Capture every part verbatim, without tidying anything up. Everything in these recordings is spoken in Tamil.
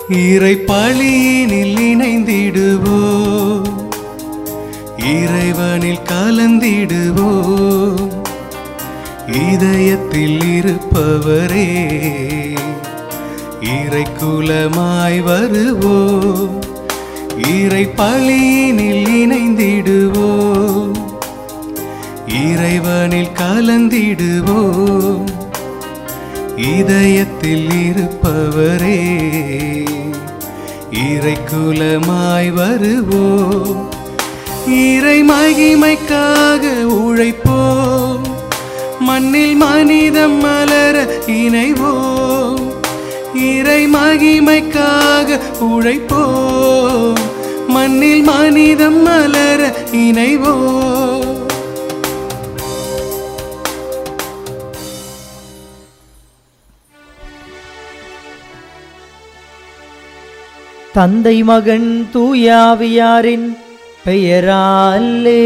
இறை பழியினில் இணைந்திடுவோம், இறைவனில் கலந்திடுவோம். இதயத்தில் இருப்பவரே இறை குலமாய் வருவோம், இறை பழியினில் இணைந்திடுவோம், இறைவனில் கலந்திடுவோம். இதயத்தில் இருப்பவரே இறை குலமாய் வருவோம். இறை மகிமைக்காக உழைப்போம், மண்ணில் மனிதம் மலர இணைவோம். இறை மகிமைக்காக உழைப்போம், மண்ணில் மனிதம் மலர இணைவோம். தந்தை மகன் தூயாவியாரின் பெயராலே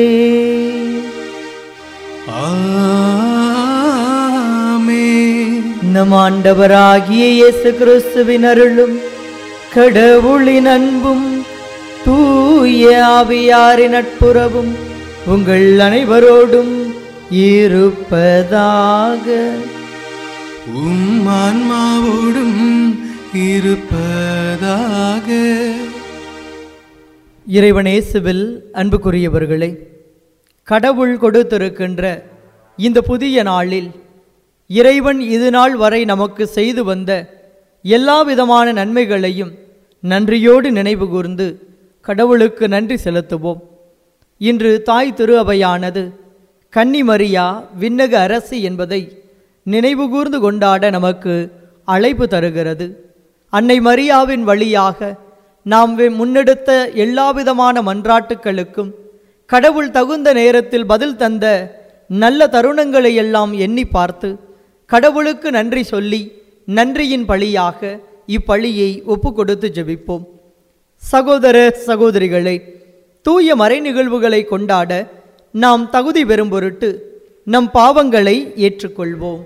ஆமென். நம் ஆண்டவராகிய இயேசு கிறிஸ்துவின் அருளும் கடவுளின் அன்பும் தூய ஆவியாரின் நட்புறவும் உங்கள் அனைவரோடும் இருப்பதாக. உம் ஆன்மாவோடும் இருப்பதாக. இறைவனேசுவில் அன்புக்குரியவர்களே, கடவுள் கொடுத்திருக்கின்ற இந்த புதிய நாளில் இறைவன் இது நாள் வரை நமக்கு செய்து வந்த எல்லா விதமான நன்மைகளையும் நன்றியோடு நினைவு கூர்ந்து கடவுளுக்கு நன்றி செலுத்துவோம். இன்று தாய் திரு அவையானது கன்னி மரியா விண்ணக அரசி என்பதை நினைவு கூர்ந்து கொண்டாட நமக்கு அழைப்பு தருகிறது. அன்னை மரியாவின் வழியாக நாம் முன்னெடுத்த எல்லாவிதமான மன்றாட்டுக்களுக்கும் கடவுள் தகுந்த நேரத்தில் பதில் தந்த நல்ல தருணங்களை எல்லாம் எண்ணி பார்த்து கடவுளுக்கு நன்றி சொல்லி நன்றியின் பழியாக இப்பழியை ஒப்பு கொடுத்து ஜெபிப்போம். சகோதர சகோதரிகளே, தூய மறை நிகழ்வுகளை கொண்டாட நாம் தகுதி பெறும் பொருட்டு நம் பாவங்களை ஏற்றுக்கொள்வோம்.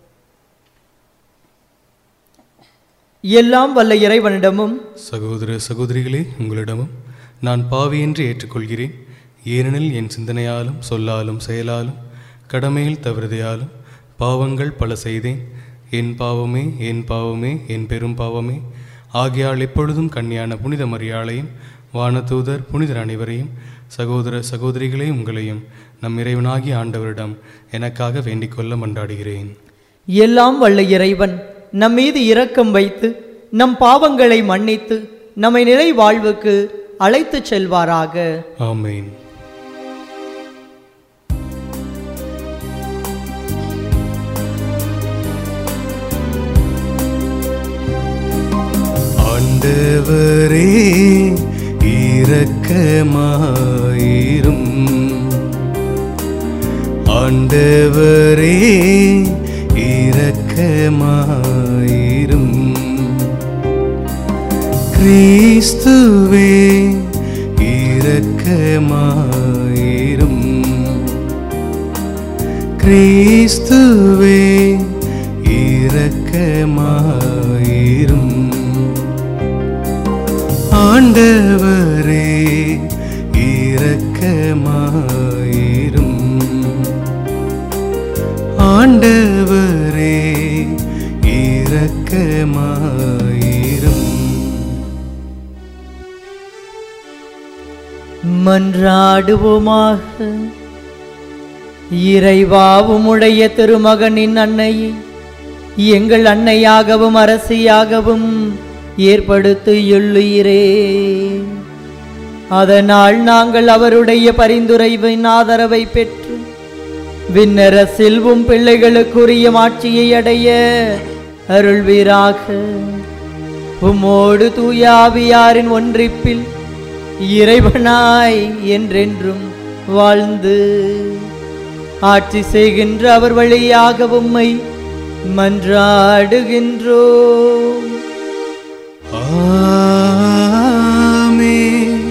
எல்லாம் வல்ல இறைவனிடமும் சகோதர சகோதரிகளே, உங்களிடமும் நான் பாவியின்றி ஏற்றுக்கொள்கிறேன். ஏனெனில் என் சிந்தனையாலும் சொல்லாலும் செயலாலும் கடமையில் தவறுதையாலும் பாவங்கள் பல செய்தேன். என் பாவமே என் பாவமே என் பெரும் பாவமே. ஆகையால் எப்பொழுதும் கன்னியான புனித மரியாளையும் வானதூதர் புனிதர் அனைவரையும் சகோதர சகோதரிகளே உங்களையும் நம் இறைவனாகிய ஆண்டவரிடம் எனக்காக வேண்டிக் கொள்ள மன்றாடுகிறேன். எல்லாம் வல்ல இறைவன் நம் மீது இரக்கம் வைத்து நம் பாவங்களை மன்னித்து நம்மை நிலை வாழ்வுக்கு அழைத்து செல்வாராக. ஆமென். ஆண்டவரே இரக்கமாயிரும், ஆண்டவரே இரக்கமாயிரும். கிறிஸ்துவே இரக்கமாயிரும், கிறிஸ்துவே இரக்கமாயிரும். ஆண்டவரே இரக்கமாயிரும், ஆண்டவரே இரக்கமாயிரும். மன்றாடுவோமாக. இறைவா, உம்முடைய திருமகனின் அன்னையை எங்கள் அன்னையாகவும் அரசியாகவும் ஏற்படுத்தியுள்ளீரே. அதனால் நாங்கள் அவருடைய பரிந்துரைவின் ஆதரவை பெற்று விண்ணர செல்வம் பிள்ளைகளுக்குரிய மாட்சியை அடைய அருள்வீராக. உம்மோடு தூயாவியாரின் ஒன்றிப்பில் இறைவனாய் என்றென்றும் வாழ்ந்து ஆட்சி செய்கின்ற அவர் வழியாக உம்மை மன்றாடுகின்றோம். ஆமென்.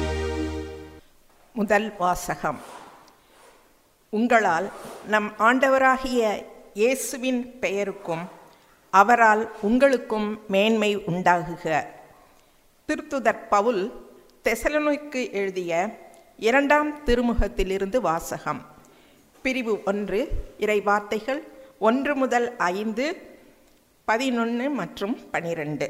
முதல் வாசகம். உங்களால் நம் ஆண்டவராகிய இயேசுவின் பெயருக்கும் அவரால் உங்களுக்கும் மேன்மை உண்டாகுக. திருத்துதர் பவுல் தெசலோனிக்கு எழுதிய இரண்டாம் திருமுகத்திலிருந்து வாசகம். பிரிவு ஒன்று. இறை வார்த்தைகள் ஒன்று முதல் ஐந்து, பதினொன்று மற்றும் பனிரெண்டு.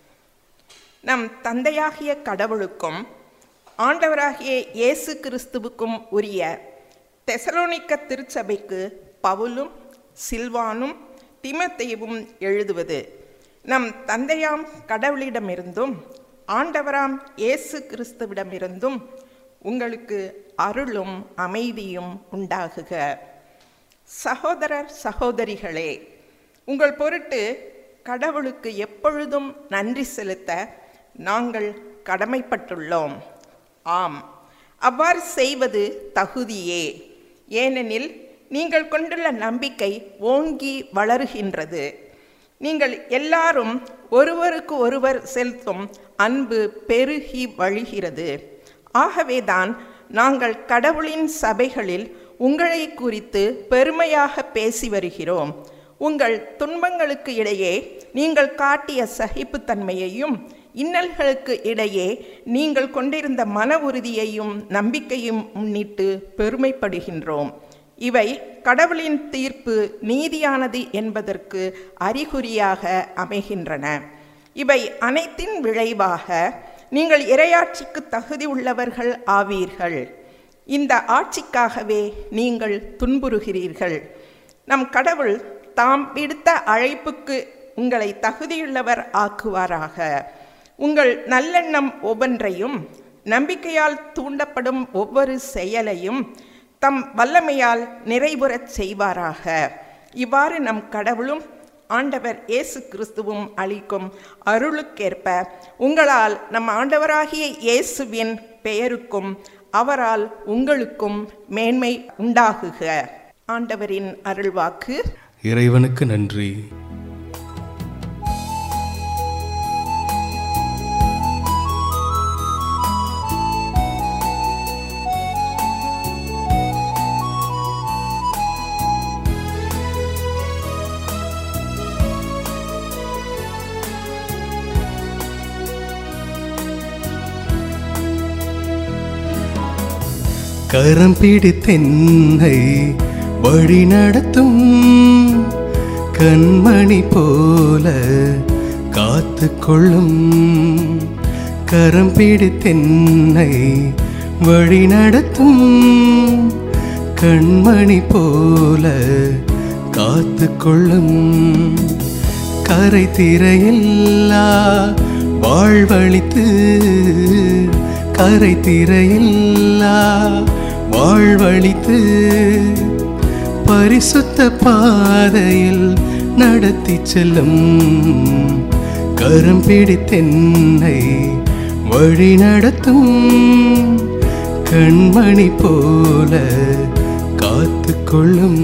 நம் தந்தையாகிய கடவுளுக்கும் ஆண்டவராகிய இயேசு கிறிஸ்துவுக்கும் உரிய தெசலோனிக்க திருச்சபைக்கு பவுலும் சில்வானும் தீமோத்தேயுவும் எழுதுவது, நம் தந்தையாம் கடவுளிடமிருந்தும் ஆண்டவராம் இயேசு கிறிஸ்துவிடமிருந்தும் உங்களுக்கு அருளும் அமைதியும் உண்டாகுக. சகோதரர் சகோதரிகளே, உங்கள் பொருட்டு கடவுளுக்கு எப்பொழுதும் நன்றி செலுத்த நாங்கள் கடமைப்பட்டுள்ளோம். ஆம், அவ்வாறு செய்வது தகுதியே. ஏனெனில் நீங்கள் கொண்டுள்ள நம்பிக்கை ஓங்கி வளருகின்றது. நீங்கள் எல்லாரும் ஒருவருக்கு ஒருவர் செலுத்தும் அன்பு பெருகி வழிகிறது. ஆகவேதான் நாங்கள் கடவுளின் சபைகளில் உங்களை குறித்து பெருமையாக பேசி வருகிறோம். உங்கள் துன்பங்களுக்கு இடையே நீங்கள் காட்டிய சகிப்புத்தன்மையையும் இன்னல்களுக்கு இடையே நீங்கள் கொண்டிருந்த மன உறுதியையும் நம்பிக்கையும் முன்னிட்டு பெருமைப்படுகின்றோம். இவை கடவுளின் தீர்ப்பு நீதியானது என்பதற்கு அறிகுறியாக அமைகின்றன. இவை அனைத்தின் விளைவாக நீங்கள் இறையாட்சிக்கு தகுதி உள்ளவர்கள் ஆவீர்கள். இந்த ஆட்சிக்காகவே நீங்கள் துன்புறுகிறீர்கள். நம் கடவுள் தாம் விடுத்த அழைப்புக்கு உங்களை தகுதியுள்ளவர் ஆக்குவாராக. உங்கள் நல்லெண்ணம் ஒவ்வொன்றையும் நம்பிக்கையால் தூண்டப்படும் ஒவ்வொரு செயலையும் தம் வல்லமையால் நிறைவுறச் செய்வாராக. இவ்வாறு நம் கடவுளும் ஆண்டவர் இயேசு கிறிஸ்துவும் அளிக்கும் அருளுக்கேற்ப உங்களால் நம் ஆண்டவராகிய இயேசுவின் பெயருக்கும் அவரால் உங்களுக்கும் மேன்மை உண்டாகுக. ஆண்டவரின் அருள்வாக்கு. இறைவனுக்கு நன்றி. கரம் பிடித்தென்னை வழி நடத்தும் கண்மணி போல காத்து கொள்ளும். கரம் பிடித்தென்னை வழி நடத்தும் கண்மணி போல காத்து கொள்ளும். கரை திரையில்லா வாழ்வழித்து கரை திரையில்லா வாழ்வழித்து பரிசுத்த பாதையில் நடத்தி செல்லும். கரம் பிடித்தென்னை வழி நடத்தும் கண்மணி போல காத்து கொள்ளும்.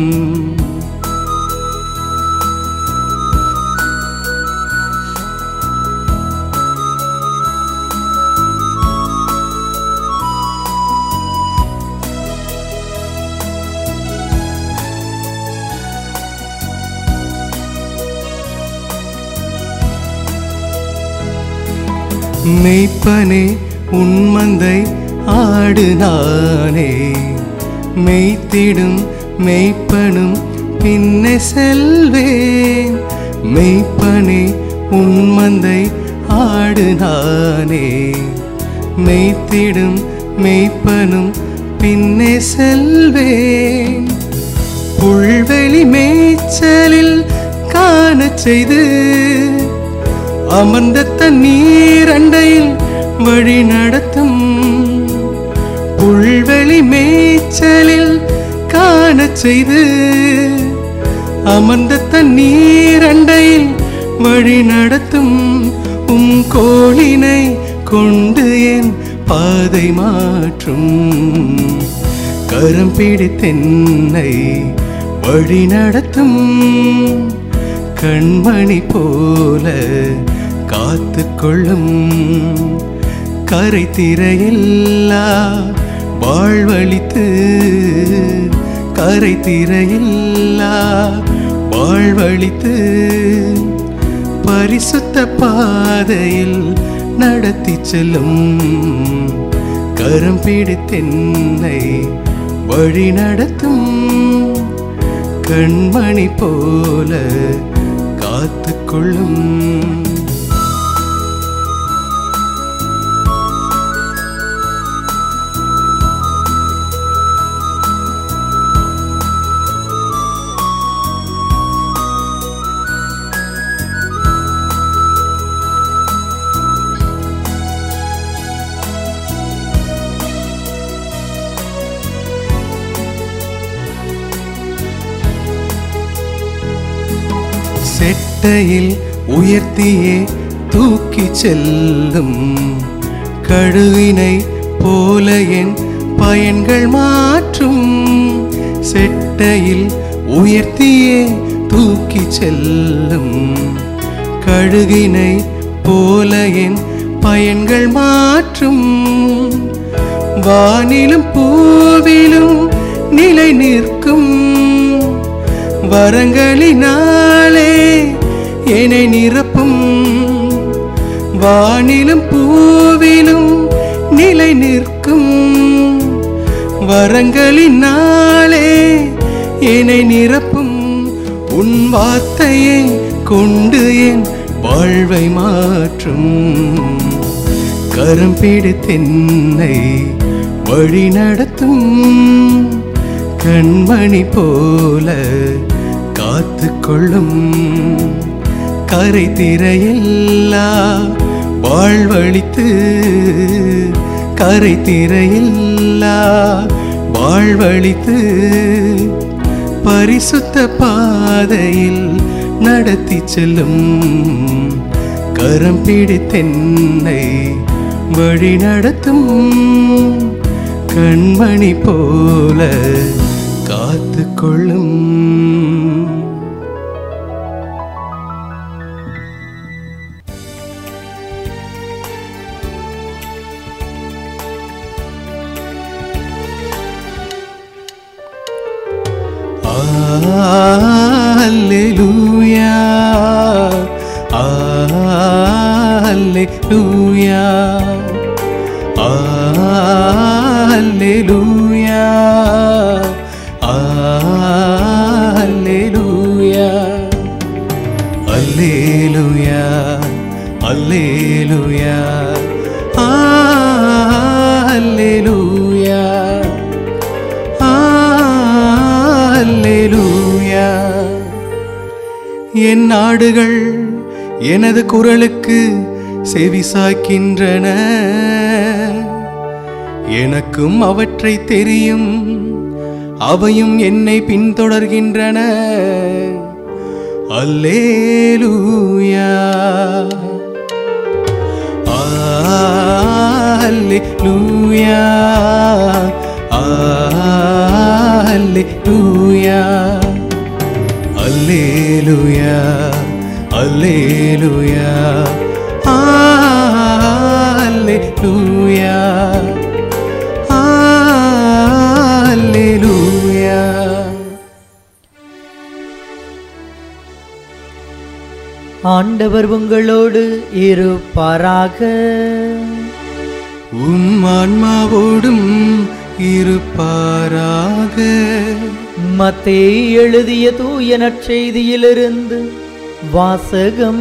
மெய்ப்பனே உன்மந்தை ஆடு நானே, மெய்த்திடும் மெய்ப்பனும் பின்னே செல்வேன். மெய்ப்பனே உன்மந்தை ஆடு நானே, மெய்த்திடும் மெய்ப்பனும் பின்னே செல்வேன். புல்வெளி மேய்ச்சலில் காணச் செய்து அமர்ந்த தண்ணீர் அண்டையில் வழி நடத்தும். புல்வெளி மேய்ச்சலில் காணச் செய்து அமர்ந்த தண்ணீர் அண்டையில் வழி நடத்தும். உம் கோலினை கொண்டு என் பாதை மாற்றும். கரம் பிடித்தென்னை வழி நடத்தும் கண்மணி போல காத்து கொள்ளும். கரை திரையில்லா வாழ்வழித்து கரை திரையில்லா வாழ்வழித்து பரிசுத்த பாதையில் நடத்தி செல்லும். கரம் பிடித்தென்னை வழி நடத்தும். கண்மணி போல காத்துக்கொள்ளும். செட்டையில் உயர்த்தியே தூக்கி செல்லும். கழுவினை போல என் பயன்கள் மாற்றும். செட்டையில் உயர்த்தியே தூக்கி செல்லும். கழுகினை போல என் பயன்கள் மாற்றும். வானிலும் பூவிலும் நிலை நிற்கும். வரங்களினாலே என்னை நிரப்பும். வானிலும் பூவிலும் நிலை நிற்கும். வரங்களினாலே என்னை நிரப்பும். உன் வார்த்தையை கொண்டு என் வாழ்வை மாற்றும். கரம் பிடித்தென்னை வழி நடத்தும். கண்மணி போல காத்துக்கொள்ளும். கரை திரையில்லா வாழ்வழித்து. கரை திரையில்லா வாழ்வழித்து. பரிசுத்த பாதையில் நடத்தி செல்லும். கரம் பிடித்தென்னை வழி நடத்தும். கண்மணி போல காத்துக்கொள்ளும். அல்லேலூயா, அல்லேலூயா, அல்லேலூயா, அல்லேலூயா, அல்லேலூயா, அல்லேலூயா, அல்லேலூயா, அல்லேலூயா. என் நாடுகள் எனது குரலுக்கு செவிசாய்க்கின்றன. எனக்கும் அவற்றை தெரியும். அவையும் என்னை பின்தொடர்கின்றன. அல்லேலூயா, அல்லேலூயா, அல்லேலூயா, அல்லேலூயா, அல்லேலூயா, அல்லேலூயா, அல்லேலூயா. ஆண்டவர் உங்களோடு இருப்பாராக. உம் ஆன்மாவோடும் இருப்பாராக. மத்தேயு எழுதிய தூய நற்செய்தியிலிருந்து வாசகம்.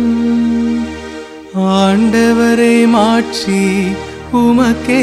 ஆண்டவரே, மாட்சி உமக்கே.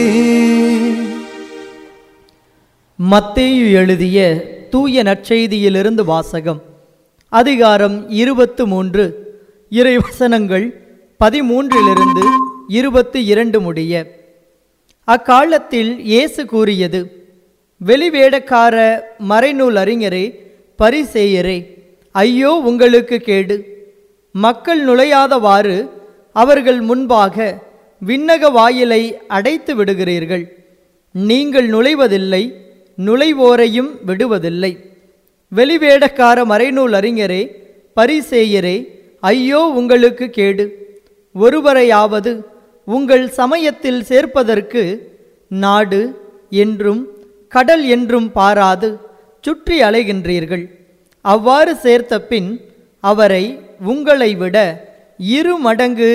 மத்தேயு எழுதிய தூய நற்செய்தியிலிருந்து வாசகம். அதிகாரம் இருபத்து மூன்று, இறைவசனங்கள் பதிமூன்றிலிருந்து இருபத்தி இரண்டு முடிய. அக்காலத்தில் இயேசு கூறியது: வெளிவேடக்கார மறைநூல் அறிஞரே, பரிசேயரே, ஐயோ உங்களுக்கு கேடு! மக்கள் நுழையாதவாறு அவர்கள் முன்பாக விண்ணக வாயிலை அடைத்து விடுகிறீர்கள். நீங்கள் நுழைவதில்லை, நுழைவோரையும் விடுவதில்லை. வெளிவேடக்கார மறைநூல் அறிஞரே, பரிசேயரே, ஐயோ உங்களுக்கு கேடு! ஒருவரையாவது உங்கள் சமயத்தில் சேர்ப்பதற்கு நாடு என்றும் கடல் என்றும் பாராது சுற்றி அலைகின்றீர்கள். அவ்வாறு சேர்த்த பின் அவரை உங்களை விட இரு மடங்கு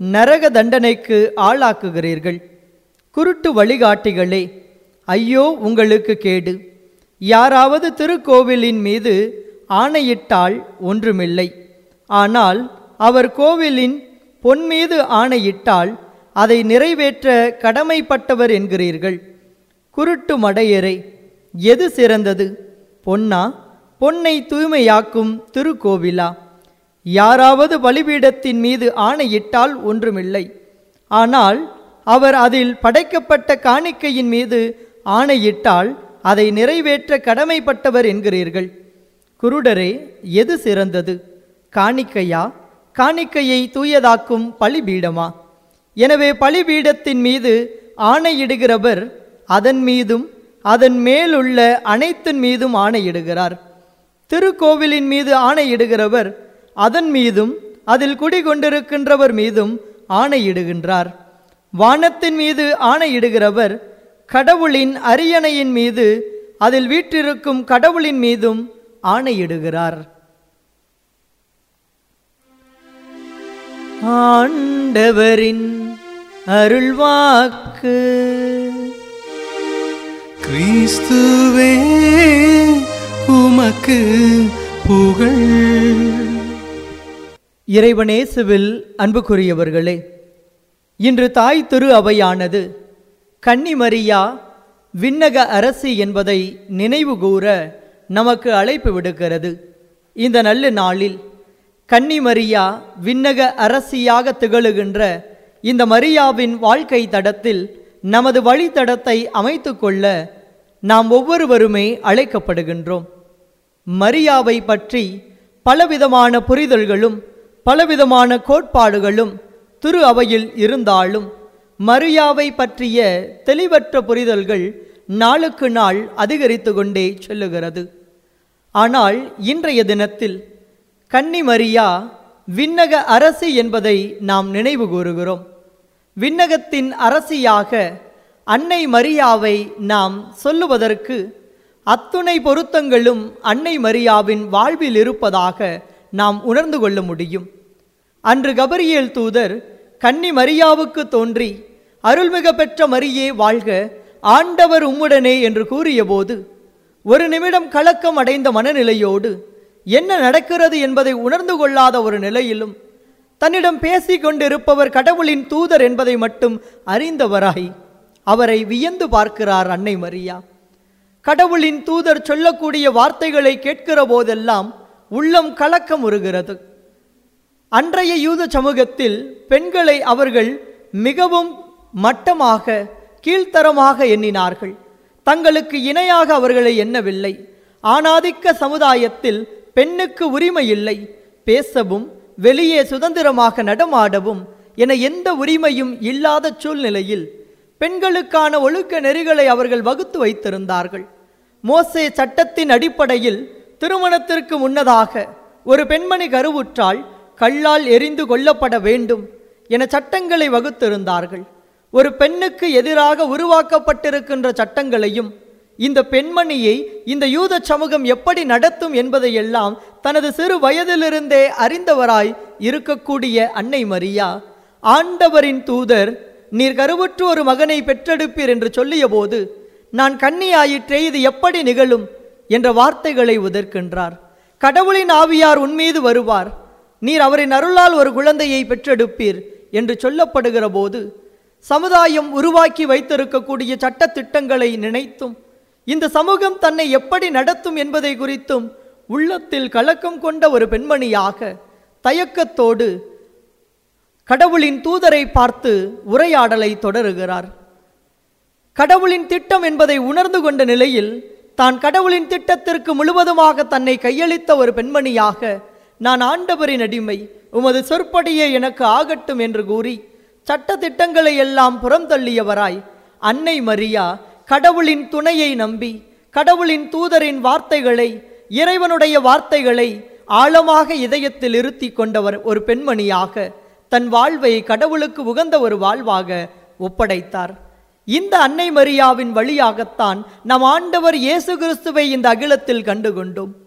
நரக தண்டனைக்கு ஆளாக்குகிறீர்கள். குருட்டு வழிகாட்டிகளே, ஐயோ உங்களுக்கு கேடு! யாராவது திருக்கோவிலின் மீது ஆணையிட்டால் ஒன்றுமில்லை. ஆனால் அவர் கோவிலின் பொன் மீது ஆணையிட்டால் அதை நிறைவேற்ற கடமைப்பட்டவர் என்கிறீர்கள். குருட்டு மடையரே, எது சிறந்தது? பொன்னா, பொன்னை தூய்மையாக்கும் திருக்கோவிலா? யாராவது பலிபீடத்தின் மீது ஆணையிட்டால் ஒன்றுமில்லை. ஆனால் அவர் அதில் படைக்கப்பட்ட காணிக்கையின் மீது ஆணையிட்டால் அதை நிறைவேற்ற கடமைப்பட்டவர் என்கிறீர்கள். குருடரே, எது சிறந்தது? காணிக்கையா, காணிக்கையை தூயதாக்கும் பலிபீடமா? எனவே பலிபீடத்தின் மீது ஆணையிடுகிறவர் அதன் மீதும் அதன் மேலுள்ள அனைத்தின் மீதும் ஆணையிடுகிறார். திருக்கோவிலின் மீது ஆணையிடுகிறவர் அதன் மீதும் அதில் குடிகொண்டிருக்கின்றவர் மீதும் ஆணையிடுகின்றார். வானத்தின் மீது ஆணையிடுகிறவர் கடவுளின் அரியணையின் மீது அதில் வீற்றிருக்கும் கடவுளின் மீதும் ஆணையிடுகிறார். ஆண்டவரின் அருள்வாக்கு. கிறிஸ்துவே உமக்கு புகழ். இறைவனேசுவில் அன்புக்குரியவர்களே, இன்று தாய் திரு அவையானது கன்னிமரியா விண்ணக அரசி என்பதை நினைவு கூற நமக்கு அழைப்பு விடுக்கிறது. இந்த நல்ல நாளில் கன்னிமரியா விண்ணக அரசியாக திகழுகின்ற இந்த மரியாவின் வாழ்க்கை தடத்தில் நமது வழித்தடத்தை அமைத்து கொள்ள நாம் ஒவ்வொருவருமே அழைக்கப்படுகின்றோம். மரியாவை பற்றி பலவிதமான புரிதல்களும் பலவிதமான கோட்பாடுகளும் திரு அவையில் இருந்தாலும் மரியாவை பற்றிய தெளிவற்ற புரிதல்கள் நாளுக்கு நாள் அதிகரித்து கொண்டே செல்லுகிறது. ஆனால் இன்றைய தினத்தில் கன்னிமரியா விண்ணக அரசி என்பதை நாம் நினைவு கூறுகிறோம். விண்ணகத்தின் அரசியாக அன்னை மரியாவை நாம் சொல்லுவதற்கு அத்துணை பொருத்தங்களும் அன்னை மரியாவின் வாழ்வில் இருப்பதாக நாம் உணர்ந்து கொள்ள முடியும். அன்று கபிரியேல் தூதர் கன்னி மரியாவுக்கு தோன்றி அருள்மிக பெற்ற மரியே வாழ்க, ஆண்டவர் உம்முடனே என்று கூறியபோது ஒரு நிமிடம் கலக்கம் அடைந்த மனநிலையோடு என்ன நடக்கிறது என்பதை உணர்ந்து கொள்ளாத ஒரு நிலையிலும் தன்னிடம் பேசி கொண்டிருப்பவர் கடவுளின் தூதர் என்பதை மட்டும் அறிந்தவராய் அவரை வியந்து பார்க்கிறார் அன்னை மரியா. கடவுளின் தூதர் சொல்லக்கூடிய வார்த்தைகளை கேட்கிற போதெல்லாம் உள்ளம் கலக்கம் உறுகிறது. அன்றைய யூத சமூகத்தில் பெண்களை அவர்கள் மிகவும் மட்டமாக கீழ்த்தரமாக எண்ணினார்கள். தங்களுக்கு இணையாக அவர்களை எண்ணவில்லை. ஆணாதிக்க சமுதாயத்தில் பெண்ணுக்கு உரிமை இல்லை. பேசவும் வெளியே சுதந்திரமாக நடமாடவும் என எந்த உரிமையும் இல்லாத சூழ்நிலையில் பெண்களுக்கான ஒழுக்க நெறிகளை அவர்கள் வகுத்து வைத்திருந்தார்கள். மோசே சட்டத்தின் அடிப்படையில் திருமணத்திற்கு முன்னதாக ஒரு பெண்மணி கருவுற்றால் கல்லால் எரிந்து கொல்லப்பட வேண்டும் என சட்டங்களை வகுத்திருந்தார்கள். ஒரு பெண்ணுக்கு எதிராக உருவாக்கப்பட்டிருக்கின்ற சட்டங்களையும் இந்த பெண்மணியை இந்த யூத சமூகம் எப்படி நடத்தும் என்பதையெல்லாம் தனது சிறு வயதிலிருந்தே அறிந்தவராய் இருக்கக்கூடிய அன்னை மரியா, ஆண்டவரின் தூதர் நீர் கருவுற்று ஒரு மகனை பெற்றெடுப்பீர் என்று சொல்லிய போது நான் கன்னியாயிற்றே, இது எப்படி நிகழும் என்ற வார்த்தைகளை உதிர்க்கின்றார். கடவுளின் ஆவியார் உன்மீது வருவார், நீர் அவரின் அருளால் ஒரு குழந்தையை பெற்றெடுப்பீர் என்று சொல்லப்படுகிற போது சமுதாயம் உருவாக்கி வைத்திருக்கக்கூடிய சட்ட திட்டங்களை நினைத்தும் இந்த சமூகம் தன்னை எப்படி நடத்தும் என்பதை குறித்தும் உள்ளத்தில் கலக்கம் கொண்ட ஒரு பெண்மணியாக தயக்கத்தோடு கடவுளின் தூதரை பார்த்து உரையாடலை தொடருகிறார். கடவுளின் திட்டம் என்பதை உணர்ந்து கொண்ட நிலையில் தான் கடவுளின் திட்டத்திற்கு முழுவதுமாக தன்னை கையளித்த ஒரு பெண்மணியாக, நான் ஆண்டவரின் அடிமை, உமது சொற்படியே எனக்கு ஆகட்டும் என்று கூறி சட்ட திட்டங்களை எல்லாம் புறம் தள்ளியவராய் அன்னை மரியா கடவுளின் துணையை நம்பி கடவுளின் தூதரின் வார்த்தைகளை, இறைவனுடைய வார்த்தைகளை ஆழமாக இதயத்தில் இருத்தி கொண்டவர் ஒரு பெண்மணியாக தன் வாழ்வை கடவுளுக்கு உகந்த ஒரு வாழ்வாக ஒப்படைத்தார். இந்த அன்னை மரியாவின் வழியாகத்தான் நம் ஆண்டவர் இயேசு கிறிஸ்துவை இந்த அகிலத்தில் கண்டுகொண்டோம்.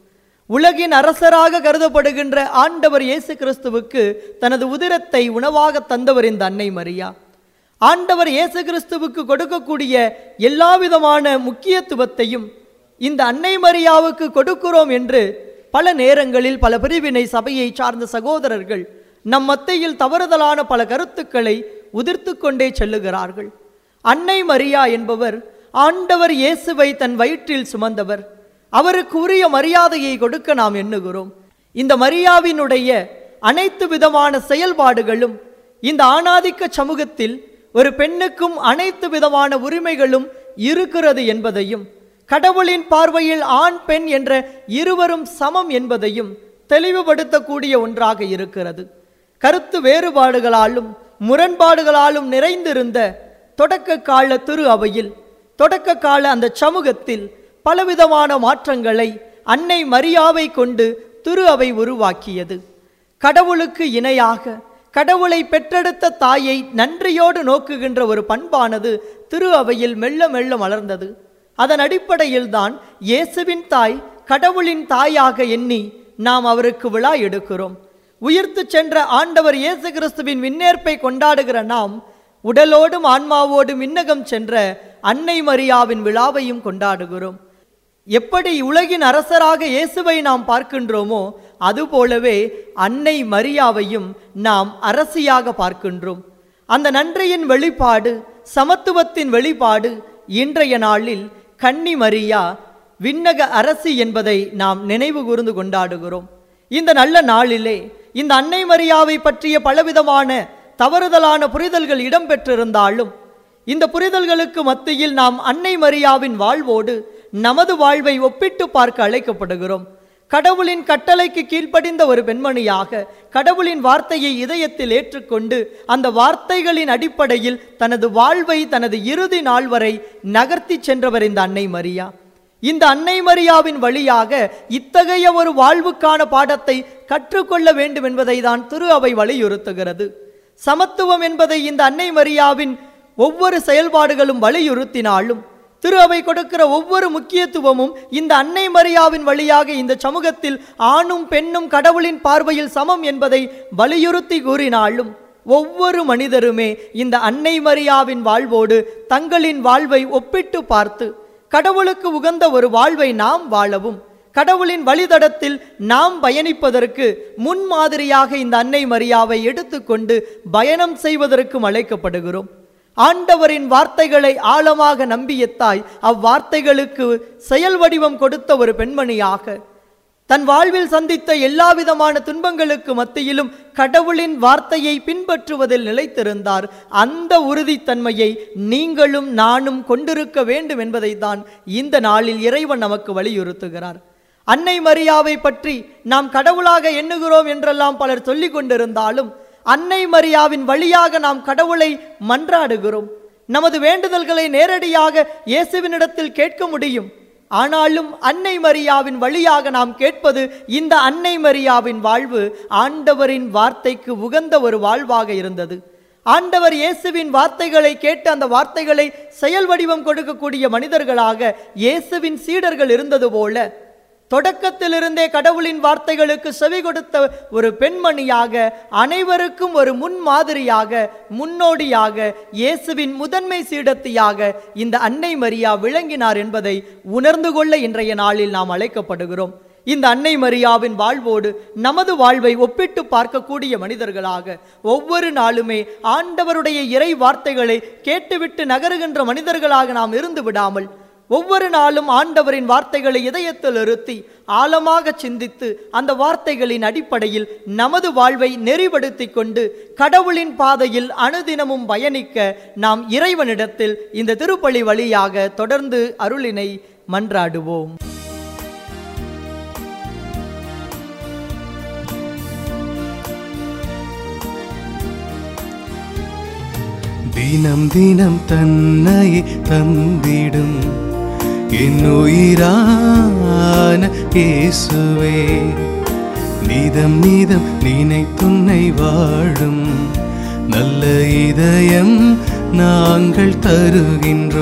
உலகின் அரசராக கருதப்படுகின்ற ஆண்டவர் இயேசு கிறிஸ்துவுக்கு தனது உதிரத்தை உணவாக தந்தவர் இந்த அன்னை மரியா. ஆண்டவர் இயேசு கிறிஸ்துவுக்கு கொடுக்கக்கூடிய எல்லா விதமான முக்கியத்துவத்தையும் இந்த அன்னை மரியாவுக்கு கொடுக்கிறோம் என்று பல நேரங்களில் பல பிரிவினை சபையை சார்ந்த சகோதரர்கள் நம் மத்தியில் தவறுதலான பல கருத்துக்களை உதிர்த்து கொண்டே செல்லுகிறார்கள். அன்னை மரியா என்பவர் ஆண்டவர் இயேசுவை தன் வயிற்றில் சுமந்தவர். அவருக்கு உரிய மரியாதையை கொடுக்க நாம் எண்ணுகிறோம். இந்த மரியாவினுடைய அனைத்து விதமான செயல்பாடுகளும் இந்த ஆணாதிக்க சமூகத்தில் ஒரு பெண்ணுக்கும் அனைத்து விதமான உரிமைகளும் இருக்கிறது என்பதையும், கடவுளின் பார்வையில் ஆண் பெண் என்ற இருவரும் சமம் என்பதையும் தெளிவுபடுத்தக்கூடிய ஒன்றாக இருக்கிறது. கருத்து வேறுபாடுகளாலும் முரண்பாடுகளாலும் நிறைந்திருந்த தொடக்க கால திரு அவையில், தொடக்க கால அந்த சமூகத்தில் பலவிதமான மாற்றங்களை அன்னை மரியாவை கொண்டு திரு அவை உருவாக்கியது. கடவுளுக்கு இணையாக கடவுளை பெற்றெடுத்த தாயை நன்றியோடு நோக்குகின்ற ஒரு பண்பானது திரு அவையில் மெல்ல மெல்ல மலர்ந்தது. அதன் அடிப்படையில் தான் இயேசுவின் தாய் கடவுளின் தாயாக எண்ணி நாம் அவருக்கு விழா எடுக்கிறோம். உயிர்த்து சென்ற ஆண்டவர் இயேசு கிறிஸ்துவின் விண்ணேற்பை கொண்டாடுகிற நாம் உடலோடும் ஆன்மாவோடும் விண்ணகம் சென்ற அன்னை மரியாவின் விழாவையும் கொண்டாடுகிறோம். எப்படி உலகின் அரசராக இயேசுவை நாம் பார்க்கின்றோமோ அதுபோலவே அன்னை மரியாவையும் நாம் அரசியாக பார்க்கின்றோம். அந்த நன்றியின் வெளிப்பாடு, சமத்துவத்தின் வெளிப்பாடு இன்றைய நாளில் கன்னி மரியா விண்ணக அரசி என்பதை நாம் நினைவு கூர்ந்து கொண்டாடுகிறோம். இந்த நல்ல நாளிலே இந்த அன்னை மரியாவை பற்றிய பலவிதமான தவறுதலான புரிதல்கள் இடம்பெற்றிருந்தாலும் இந்த புரிதல்களுக்கு மத்தியில் நாம் அன்னை மரியாவின் வாழ்வோடு நமது வாழ்வை ஒப்பிட்டு பார்க்க அழைக்கப்படுகிறோம். கடவுளின் கட்டளைக்கு கீழ்ப்படிந்த ஒரு பெண்மணியாக கடவுளின் வார்த்தையை இதயத்தில் ஏற்றுக்கொண்டு அந்த வார்த்தைகளின் அடிப்படையில் தனது வாழ்வை தனது இறுதி நாள் வரை நகர்த்தி சென்றவர் இந்த அன்னை மரியா. இந்த அன்னை மரியாவின் வழியாக இத்தகைய ஒரு வாழ்வுக்கான பாடத்தை கற்றுக்கொள்ள வேண்டும் என்பதை தான் திரு அவை வலியுறுத்துகிறது. சமத்துவம் என்பதை இந்த அன்னை மரியாவின் ஒவ்வொரு செயல்பாடுகளும் வலியுறுத்தினாலும் திரு அவை கொடுக்கிற ஒவ்வொரு முக்கியத்துவமும் இந்த அன்னை மரியாவின் வழியாக இந்த சமூகத்தில் ஆணும் பெண்ணும் கடவுளின் பார்வையில் சமம் என்பதை வலியுறுத்தி கூறினாலும் ஒவ்வொரு மனிதருமே இந்த அன்னை மரியாவின் வாழ்வோடு தங்களின் வாழ்வை ஒப்பிட்டு பார்த்து கடவுளுக்கு உகந்த ஒரு வாழ்வை நாம் வாழவும், கடவுளின் வழித்தடத்தில் நாம் பயணிப்பதற்கு முன்மாதிரியாக இந்த அன்னை மரியாவை எடுத்துக்கொண்டு பயணம் செய்வதற்கும் அழைக்கப்படுகிறோம். ஆண்டவரின் வார்த்தைகளை ஆழமாக நம்பிய தாய் அவ்வார்த்தைகளுக்கு செயல் வடிவம் கொடுத்த ஒரு பெண்மணியாக தன் வாழ்வில் சந்தித்த எல்லா விதமான துன்பங்களுக்கு மத்தியிலும் கடவுளின் வார்த்தையை பின்பற்றுவதில் நிலைத்திருந்தார். அந்த உறுதித்தன்மையை நீங்களும் நானும் கொண்டிருக்க வேண்டும் என்பதை தான் இந்த நாளில் இறைவன் நமக்கு வலியுறுத்துகிறார். அன்னை மரியாவை பற்றி நாம் கடவுளாக எண்ணுகிறோம் என்றெல்லாம் பலர் சொல்லிக் கொண்டிருந்தாலும் அன்னை மரியாவின் வழியாக நாம் கடவுளை மன்றாடுகிறோம். நமது வேண்டுதல்களை நேரடியாக இயேசுவினிடத்தில் கேட்க முடியும். ஆனாலும் அன்னை மரியாவின் வழியாக நாம் கேட்பது இந்த அன்னை மரியாவின் வாழ்வு ஆண்டவரின் வார்த்தைக்கு உகந்த ஒரு வாழ்வாக இருந்தது. ஆண்டவர் இயேசுவின் வார்த்தைகளை கேட்டு அந்த வார்த்தைகளை செயல் வடிவம் கொடுக்கக்கூடிய மனிதர்களாக இயேசுவின் சீடர்கள் இருந்தது போல தொடக்கத்திலிருந்தே கடவுளின் வார்த்தைகளுக்கு செவி கொடுத்த ஒரு பெண்மணியாக, அனைவருக்கும் ஒரு முன்மாதிரியாக, முன்னோடியாக, இயேசுவின் முதன்மை சீடத்தியாக இந்த அன்னை மரியா விளங்கினார் என்பதை உணர்ந்து கொள்ள இன்றைய நாளில் நாம் அழைக்கப்படுகிறோம். இந்த அன்னை மரியாவின் வாழ்வோடு நமது வாழ்வை ஒப்பிட்டு பார்க்கக்கூடிய மனிதர்களாக ஒவ்வொரு நாளுமே ஆண்டவருடைய இறை வார்த்தைகளை கேட்டுவிட்டு நகருகின்ற மனிதர்களாக நாம் இருந்து விடாமல் ஒவ்வொரு நாளும் ஆண்டவரின் வார்த்தைகளை இதயத்தில் இருத்தி ஆழமாக சிந்தித்து அந்த வார்த்தைகளின் அடிப்படையில் நமது வாழ்வை நெறிப்படுத்தி கொண்டு கடவுளின் பாதையில் அனுதினமும் பயணிக்க நாம் இறைவனிடத்தில் இந்த திருப்பலி வழியாக தொடர்ந்து அருளினை மன்றாடுவோம். தினம் தினம் தன்னை தந்திடும் என் உயிரான இயேசுவே, நிதம் நிதம் நினைத்துன்னை வாழும் நல்ல இதயம் நாங்கள் தருகின்றோம்.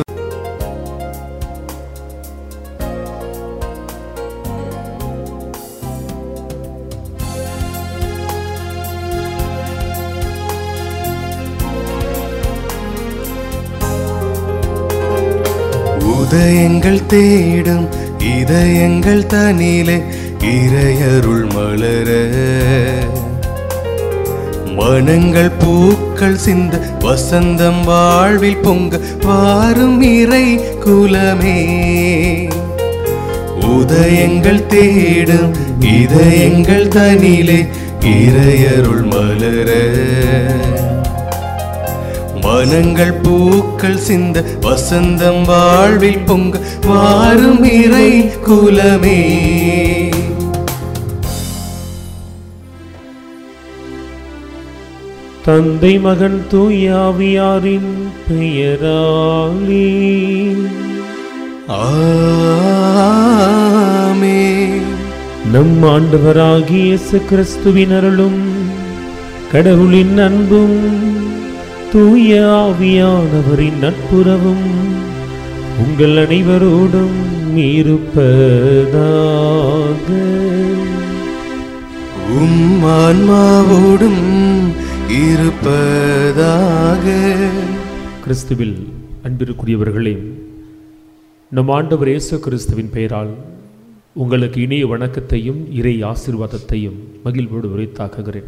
எங்கள் தேடும் இதயங்கள் தனிலே இறையருள் மலர, மனங்கள் பூக்கள் சிந்த வசந்தம் வாழ்வில் பொங்க வாரும் இறை குலமே. உதயங்கள் தேடும் இதயங்கள் தனிலே இறையருள் மலர, மனங்கள் பூக்கள் சிந்த வசந்தம் வாழ்வில் பொங்க வாரும் இறை குலமே. தந்தை மகன் தூய ஆவியாரின் பெயராலே ஆமென். நம் ஆண்டவராகிய இயேசு கிறிஸ்துவின் அருளும் கடவுளின் அன்பும் தூய ஆவியானவரின் நட்புறவும் உங்கள் அனைவரோடும் இருப்பதாக. உம் ஆன்மாவோடும் இருப்பதாக. கிறிஸ்துவில் அன்பிற்குரியவர்களே, நம் ஆண்டவர் இயேசு கிறிஸ்துவின் பெயரால் உங்களுக்கு இனிய வணக்கத்தையும் இறை ஆசீர்வாதத்தையும் மகிழ்வோடு உரைத்தாக்குகிறேன்.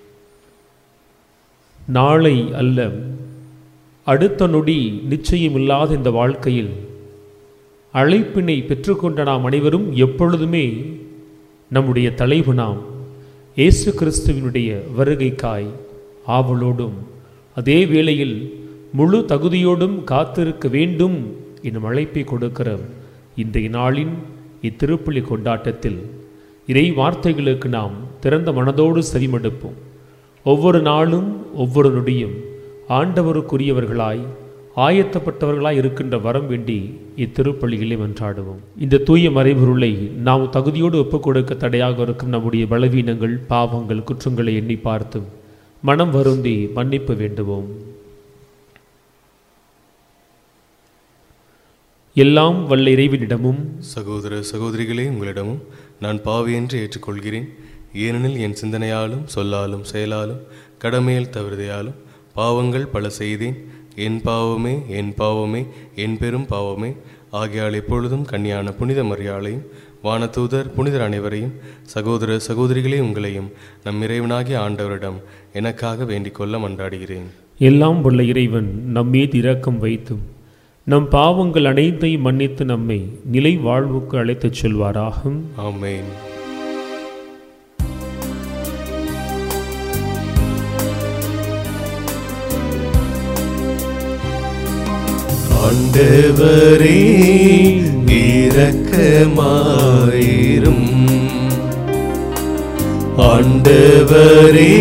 நாளை அல்ல, அடுத்த நொடி நிச்சயமில்லாத இந்த வாழ்க்கையில் அழைப்பினை பெற்றுக்கொண்ட நாம் அனைவரும் எப்பொழுதுமே நம்முடைய தலைவனாம் இயேசு கிறிஸ்துவினுடைய வருகைக்காய் ஆவலோடும் அதே வேளையில் முழு தகுதியோடும் காத்திருக்க வேண்டும் என்னும் அழைப்பை கொடுக்கிற இன்றைய நாளின் இத்திருப்பலி கொண்டாட்டத்தில் இறை வார்த்தைகளுக்கு நாம் திறந்த மனதோடு செவிமடுப்போம். ஒவ்வொரு நாளும் ஒவ்வொரு நொடியும் ஆண்டவருக்குரியவர்களாய் ஆயத்தப்பட்டவர்களாய் இருக்கின்ற வரம் வேண்டி இத்திருப்பலிகளை மன்றாடுவோம். இந்த தூய மறைபொருளை நாம் தகுதியோடு ஒப்புக் கொடுக்க தடையாக இருக்கும் நம்முடைய பலவீனங்கள், பாவங்கள், குற்றங்களை எண்ணி பார்த்தும் மனம் வருந்தி மன்னிப்பு வேண்டுவோம். எல்லாம் வல்ல இறைவனிடமும் சகோதர சகோதரிகளே, உங்களிடமும் நான் பாவி என்று ஏற்றுக்கொள்கிறேன். ஏனெனில் என் சிந்தனையாலும் சொல்லாலும் செயலாலும் கடமையில் தவிர்தையாலும் பாவங்கள் பல செய்தேன். என் பாவமே என் பாவமே என் பெரும் பாவமே. ஆகையால் எப்பொழுதும் கன்னியான புனித மரியாளையும் வானதூதர் புனிதர் அனைவரையும் சகோதர சகோதரிகளே உங்களையும் நம் இறைவனாகிய ஆண்டவரிடம் எனக்காக வேண்டிக் கொள்ள மன்றாடுகிறேன். எல்லாம் வல்ல இறைவன் நம்மீது இரக்கம் வைத்தும் நம் பாவங்கள் அனைத்தையும் மன்னித்து நம்மை நிலை வாழ்வுக்கு அழைத்துச் செல்வாராகும். ஆமென். ஆண்டவரே இரக்கமாயிரும். ஆண்டவரே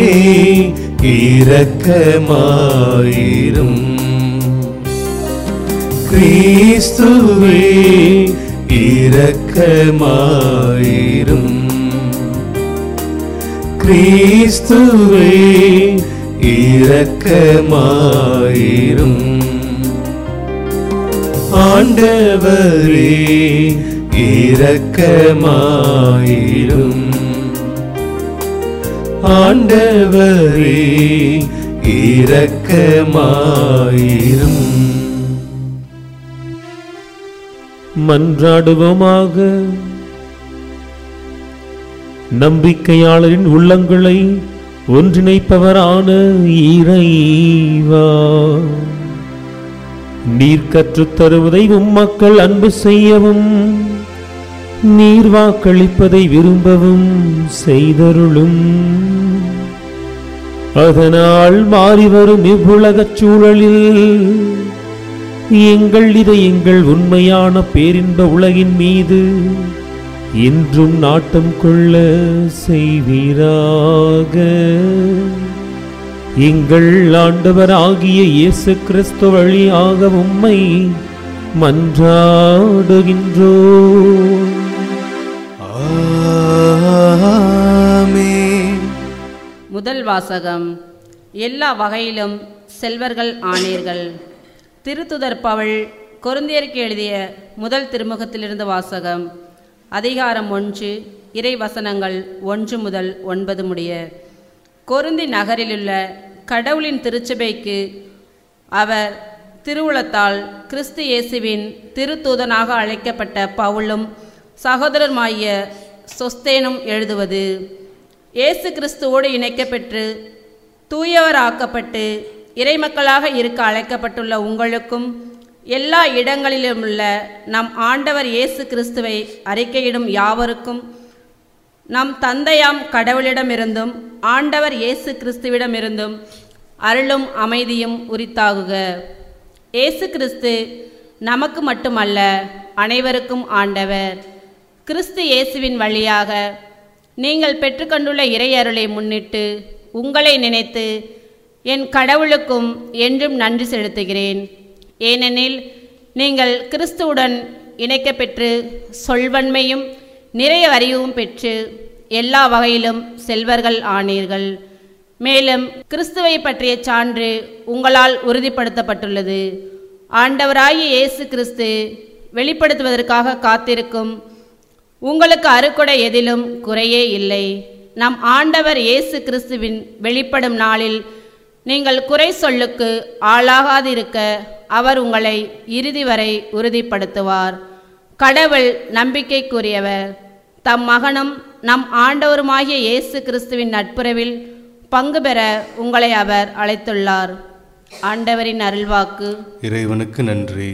இரக்கமாயிரும். கிறிஸ்துவே இரக்கமாயிரும். கிறிஸ்துவே இரக்கமாயிரும். ஆண்டவரே இரக்கமாயிரும். ஆண்டவரே இரக்கமாயிரும். மன்றாடுவோமாக. நம்பிக்கையாளரின் உள்ளங்களை ஒன்றிணைப்பவரான இறைவா, நீர் கற்றுத் தருவதை உம்மக்கள் அன்பு செய்யவும் நீர் வாக்களிப்பதை விரும்பவும் செய்தருளும். அதனால் மாறிவரும் இவ்வுலகச் சூழலில் எங்கள் இதயங்கள் உண்மையான பேரின்ப உலகின் மீது இன்றும் நாட்டம் கொள்ள செய்வீராக. எங்கள் ஆண்டவர் ஆகிய இயேசு கிறிஸ்து வழியாக உம்மை மன்றாடுகின்றோம். ஆமென். முதல் வாசகம். எல்லா வகையிலும் செல்வர்கள் ஆனீர்கள். திருத்துதர் பவுல் கொரிந்தியருக்கு எழுதிய முதல் திருமுகத்திலிருந்து வாசகம். அதிகாரம் ஒன்று, இறை வசனங்கள் ஒன்று முதல் ஒன்பது முடிய. கொரிந்தி நகரிலுள்ள கடவுளின் திருச்சபைக்கு அவர் திருவுளத்தால் கிறிஸ்து இயேசுவின் திருத்தூதனாக அழைக்கப்பட்ட பவுலும் சகோதரருமாகிய சொஸ்தேனும் எழுதுவது. இயேசு கிறிஸ்துவோடு இணைக்கப்பெற்று தூயவராக்கப்பட்டு இறைமக்களாக இருக்க அழைக்கப்பட்டுள்ள உங்களுக்கும் எல்லா இடங்களிலுமுள்ள நம் ஆண்டவர் இயேசு கிறிஸ்துவை அறிக்கையிடும் யாவருக்கும் நம் தந்தையாம் கடவுளிடமிருந்தும் ஆண்டவர் இயேசு கிறிஸ்துவிடமிருந்தும் அருளும் அமைதியும் உரித்தாகுக. இயேசு கிறிஸ்து நமக்கு மட்டுமல்ல, அனைவருக்கும் ஆண்டவர். கிறிஸ்து இயேசுவின் வழியாக நீங்கள் பெற்றுக்கொண்டுள்ள இறை அருளை முன்னிட்டு உங்களை நினைத்து என் கடவுளுக்கும் என்றும் நன்றி செலுத்துகிறேன். ஏனெனில் நீங்கள் கிறிஸ்துவுடன் இணைக்கப்பெற்று சொல்வன்மையும் நிறைய அறிவும் பெற்று எல்லா வகையிலும் செல்வர்கள் ஆனீர்கள். மேலும் கிறிஸ்துவை பற்றிய சான்று உங்களால் உறுதிப்படுத்தப்பட்டுள்ளது. ஆண்டவராகிய இயேசு கிறிஸ்து வெளிப்படுத்துவதற்காக காத்திருக்கும் உங்களுக்கு அருக்கொடை எதிலும் குறையே இல்லை. நம் ஆண்டவர் இயேசு கிறிஸ்துவின் வெளிப்படும் நாளில் நீங்கள் குறை சொல்லுக்கு ஆளாகாதிருக்க அவர் உங்களை இறுதி வரை உறுதிப்படுத்துவார். கடவுள் நம்பிக்கைக்குரியவர். தம் மகனும் நம் ஆண்டவருமாகிய இயேசு கிறிஸ்துவின் நட்புறவில் பங்கு பெற உங்களை அவர் அழைத்துள்ளார். ஆண்டவரின் அருள்வாக்கு. இறைவனுக்கு நன்றி.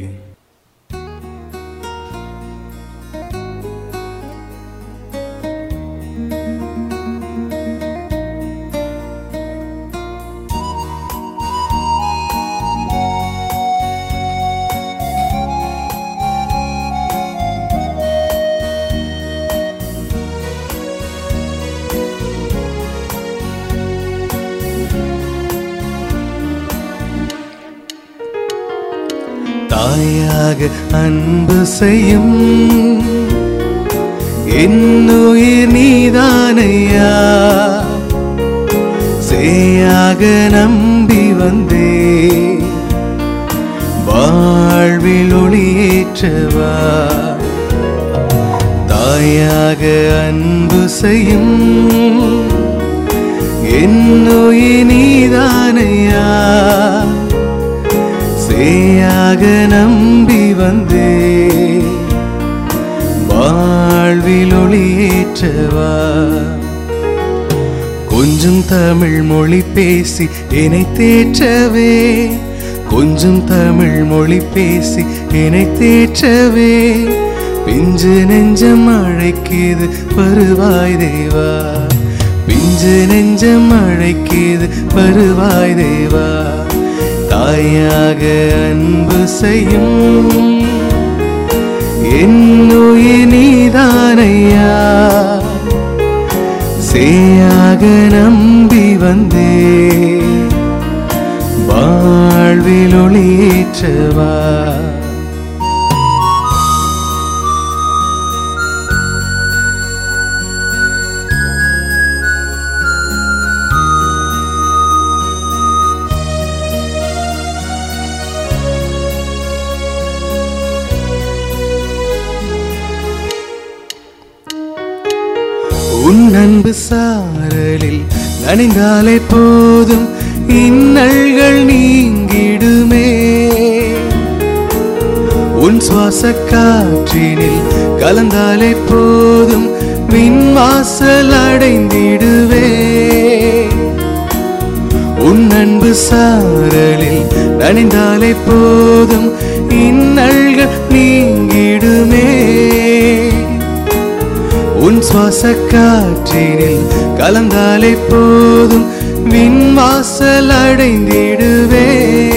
தாயாக அன்பு செய்யும் என்னுயிர் நீதானையா, சேயாக நம்பி வந்தே வாழ்வில் ஒளியேற்றவா. தாயாக அன்பு செய்யும் என்னுயிர் நீதானையா, சேயாக நம்பி வந்தே வாழ்வில் ஒளியேற்றவா. கொஞ்சம் தமிழ் மொழி பேசி என்னை தேற்றவே, கொஞ்சம் தமிழ் மொழி பேசி என்னை தேற்றவே, பிஞ்சு நெஞ்சம் அழைக்கிது வருவாய் தேவா, பிஞ்சு நெஞ்சம் அழைக்கிது வருவாய் தேவா. தாயாக அன்பு செய்யும் என்னுயிர் நீதானையா, சேயாக நம்பி வந்தே வாழ்வில் ஒளியேற்றவா. உன் அன்பு சாரலில் நனைந்தாலே போதும் இன்னல்கள் நீங்கிடுமே, உன் சுவாச காற்றினில் கலந்தாலே போதும் விண்வாசல் அடைந்திடுவே. உன் அன்பு சாரலில் நனைந்தாலே போதும் இன்னல்கள் நீங்கிடுமே, உன் சுவாச காற்றினில் கலந்தாலே போதும் விண்வாசல் அடைந்திடுவே.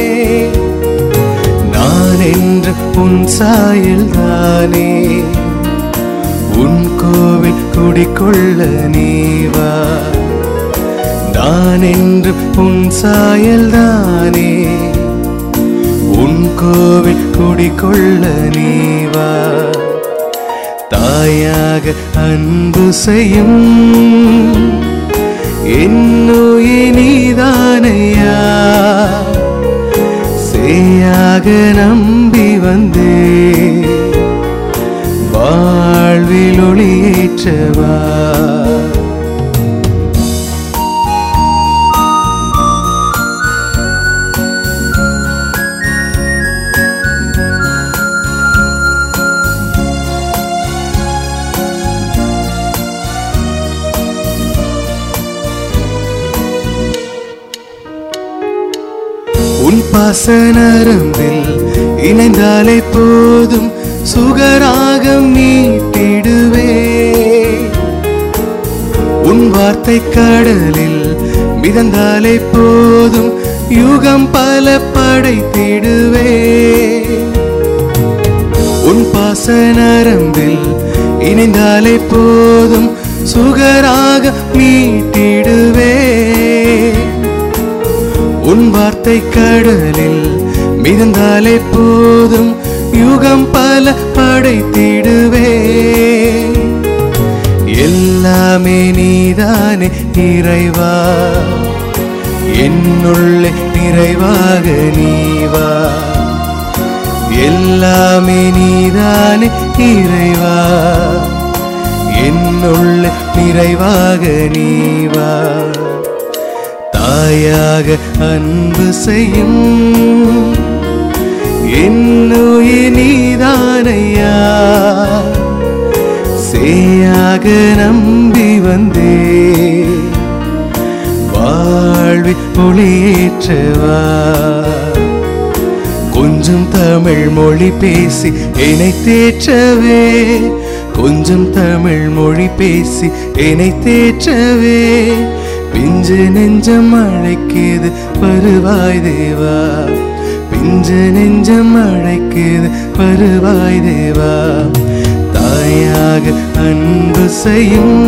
நான் என்ற உன் சாயல் தானே, உன் கோவில் குடிக்கொள்ள நீவா. நான் என்று உன் சாயல் தானே, உன் கோவில் குடிக்கொள்ள நீவா. தாயாக அன்பு செய்யும் என்னுயிர் நீதானையா, சேயாக நம்பி வந்தே வாழ்வில் ஒளியேற்றவா. பாசனரம்பில் இணைந்தாலே போதும் சுகராகம் மீட்டிடுவே. உன் வார்த்தை கடலில் மிதந்தாலே போதும் யுகம் பல படைத்திடுவே. உன் பாசனரம்பில் இணைந்தாலே போதும் சுகராக மீட்டிடுவே. உன் வார்த்தை கடலில் மிதந்தாலே போதும் யுகம் பல படைத்திடுவே. எல்லாமே நீதானே இறைவா, என்னுள்ளே நிறைவாக நீவா. எல்லாமே நீதானே இறைவா, என்னுள்ளே நிறைவாக நீவா. தாயாக அன்பு செய்யும் என்னுயிர் நீதானையா. சேயாக நம்பி வந்தே வாழ்வி ஒளியேற்றவா. கொஞ்சம் தமிழ் மொழி பேசி என்னை தேற்றவே, கொஞ்சம் தமிழ் மொழி பேசி என்னை தேற்றவே. பிஞ்சு நெஞ்சம் அழைக்குது வருவாய் தேவா, பிஞ்சு நெஞ்சம் அழைக்குது வருவாய் தேவா. தாயாக அன்பு செய்யும்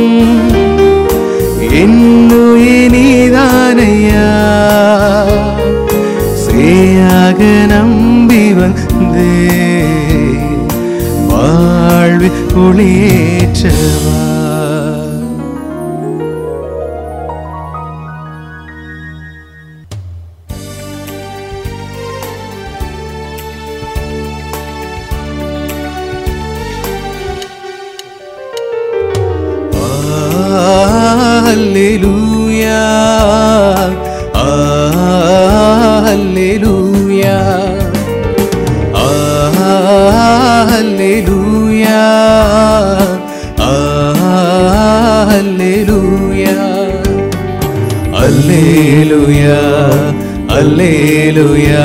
என்னுயிர் நீதானையா. சேயாக நம்பி வந்தே வாழ்வி ஒளியேற்றவா. Alleluia, Alleluia, Alleluia, Alleluia, Alleluia, Alleluia,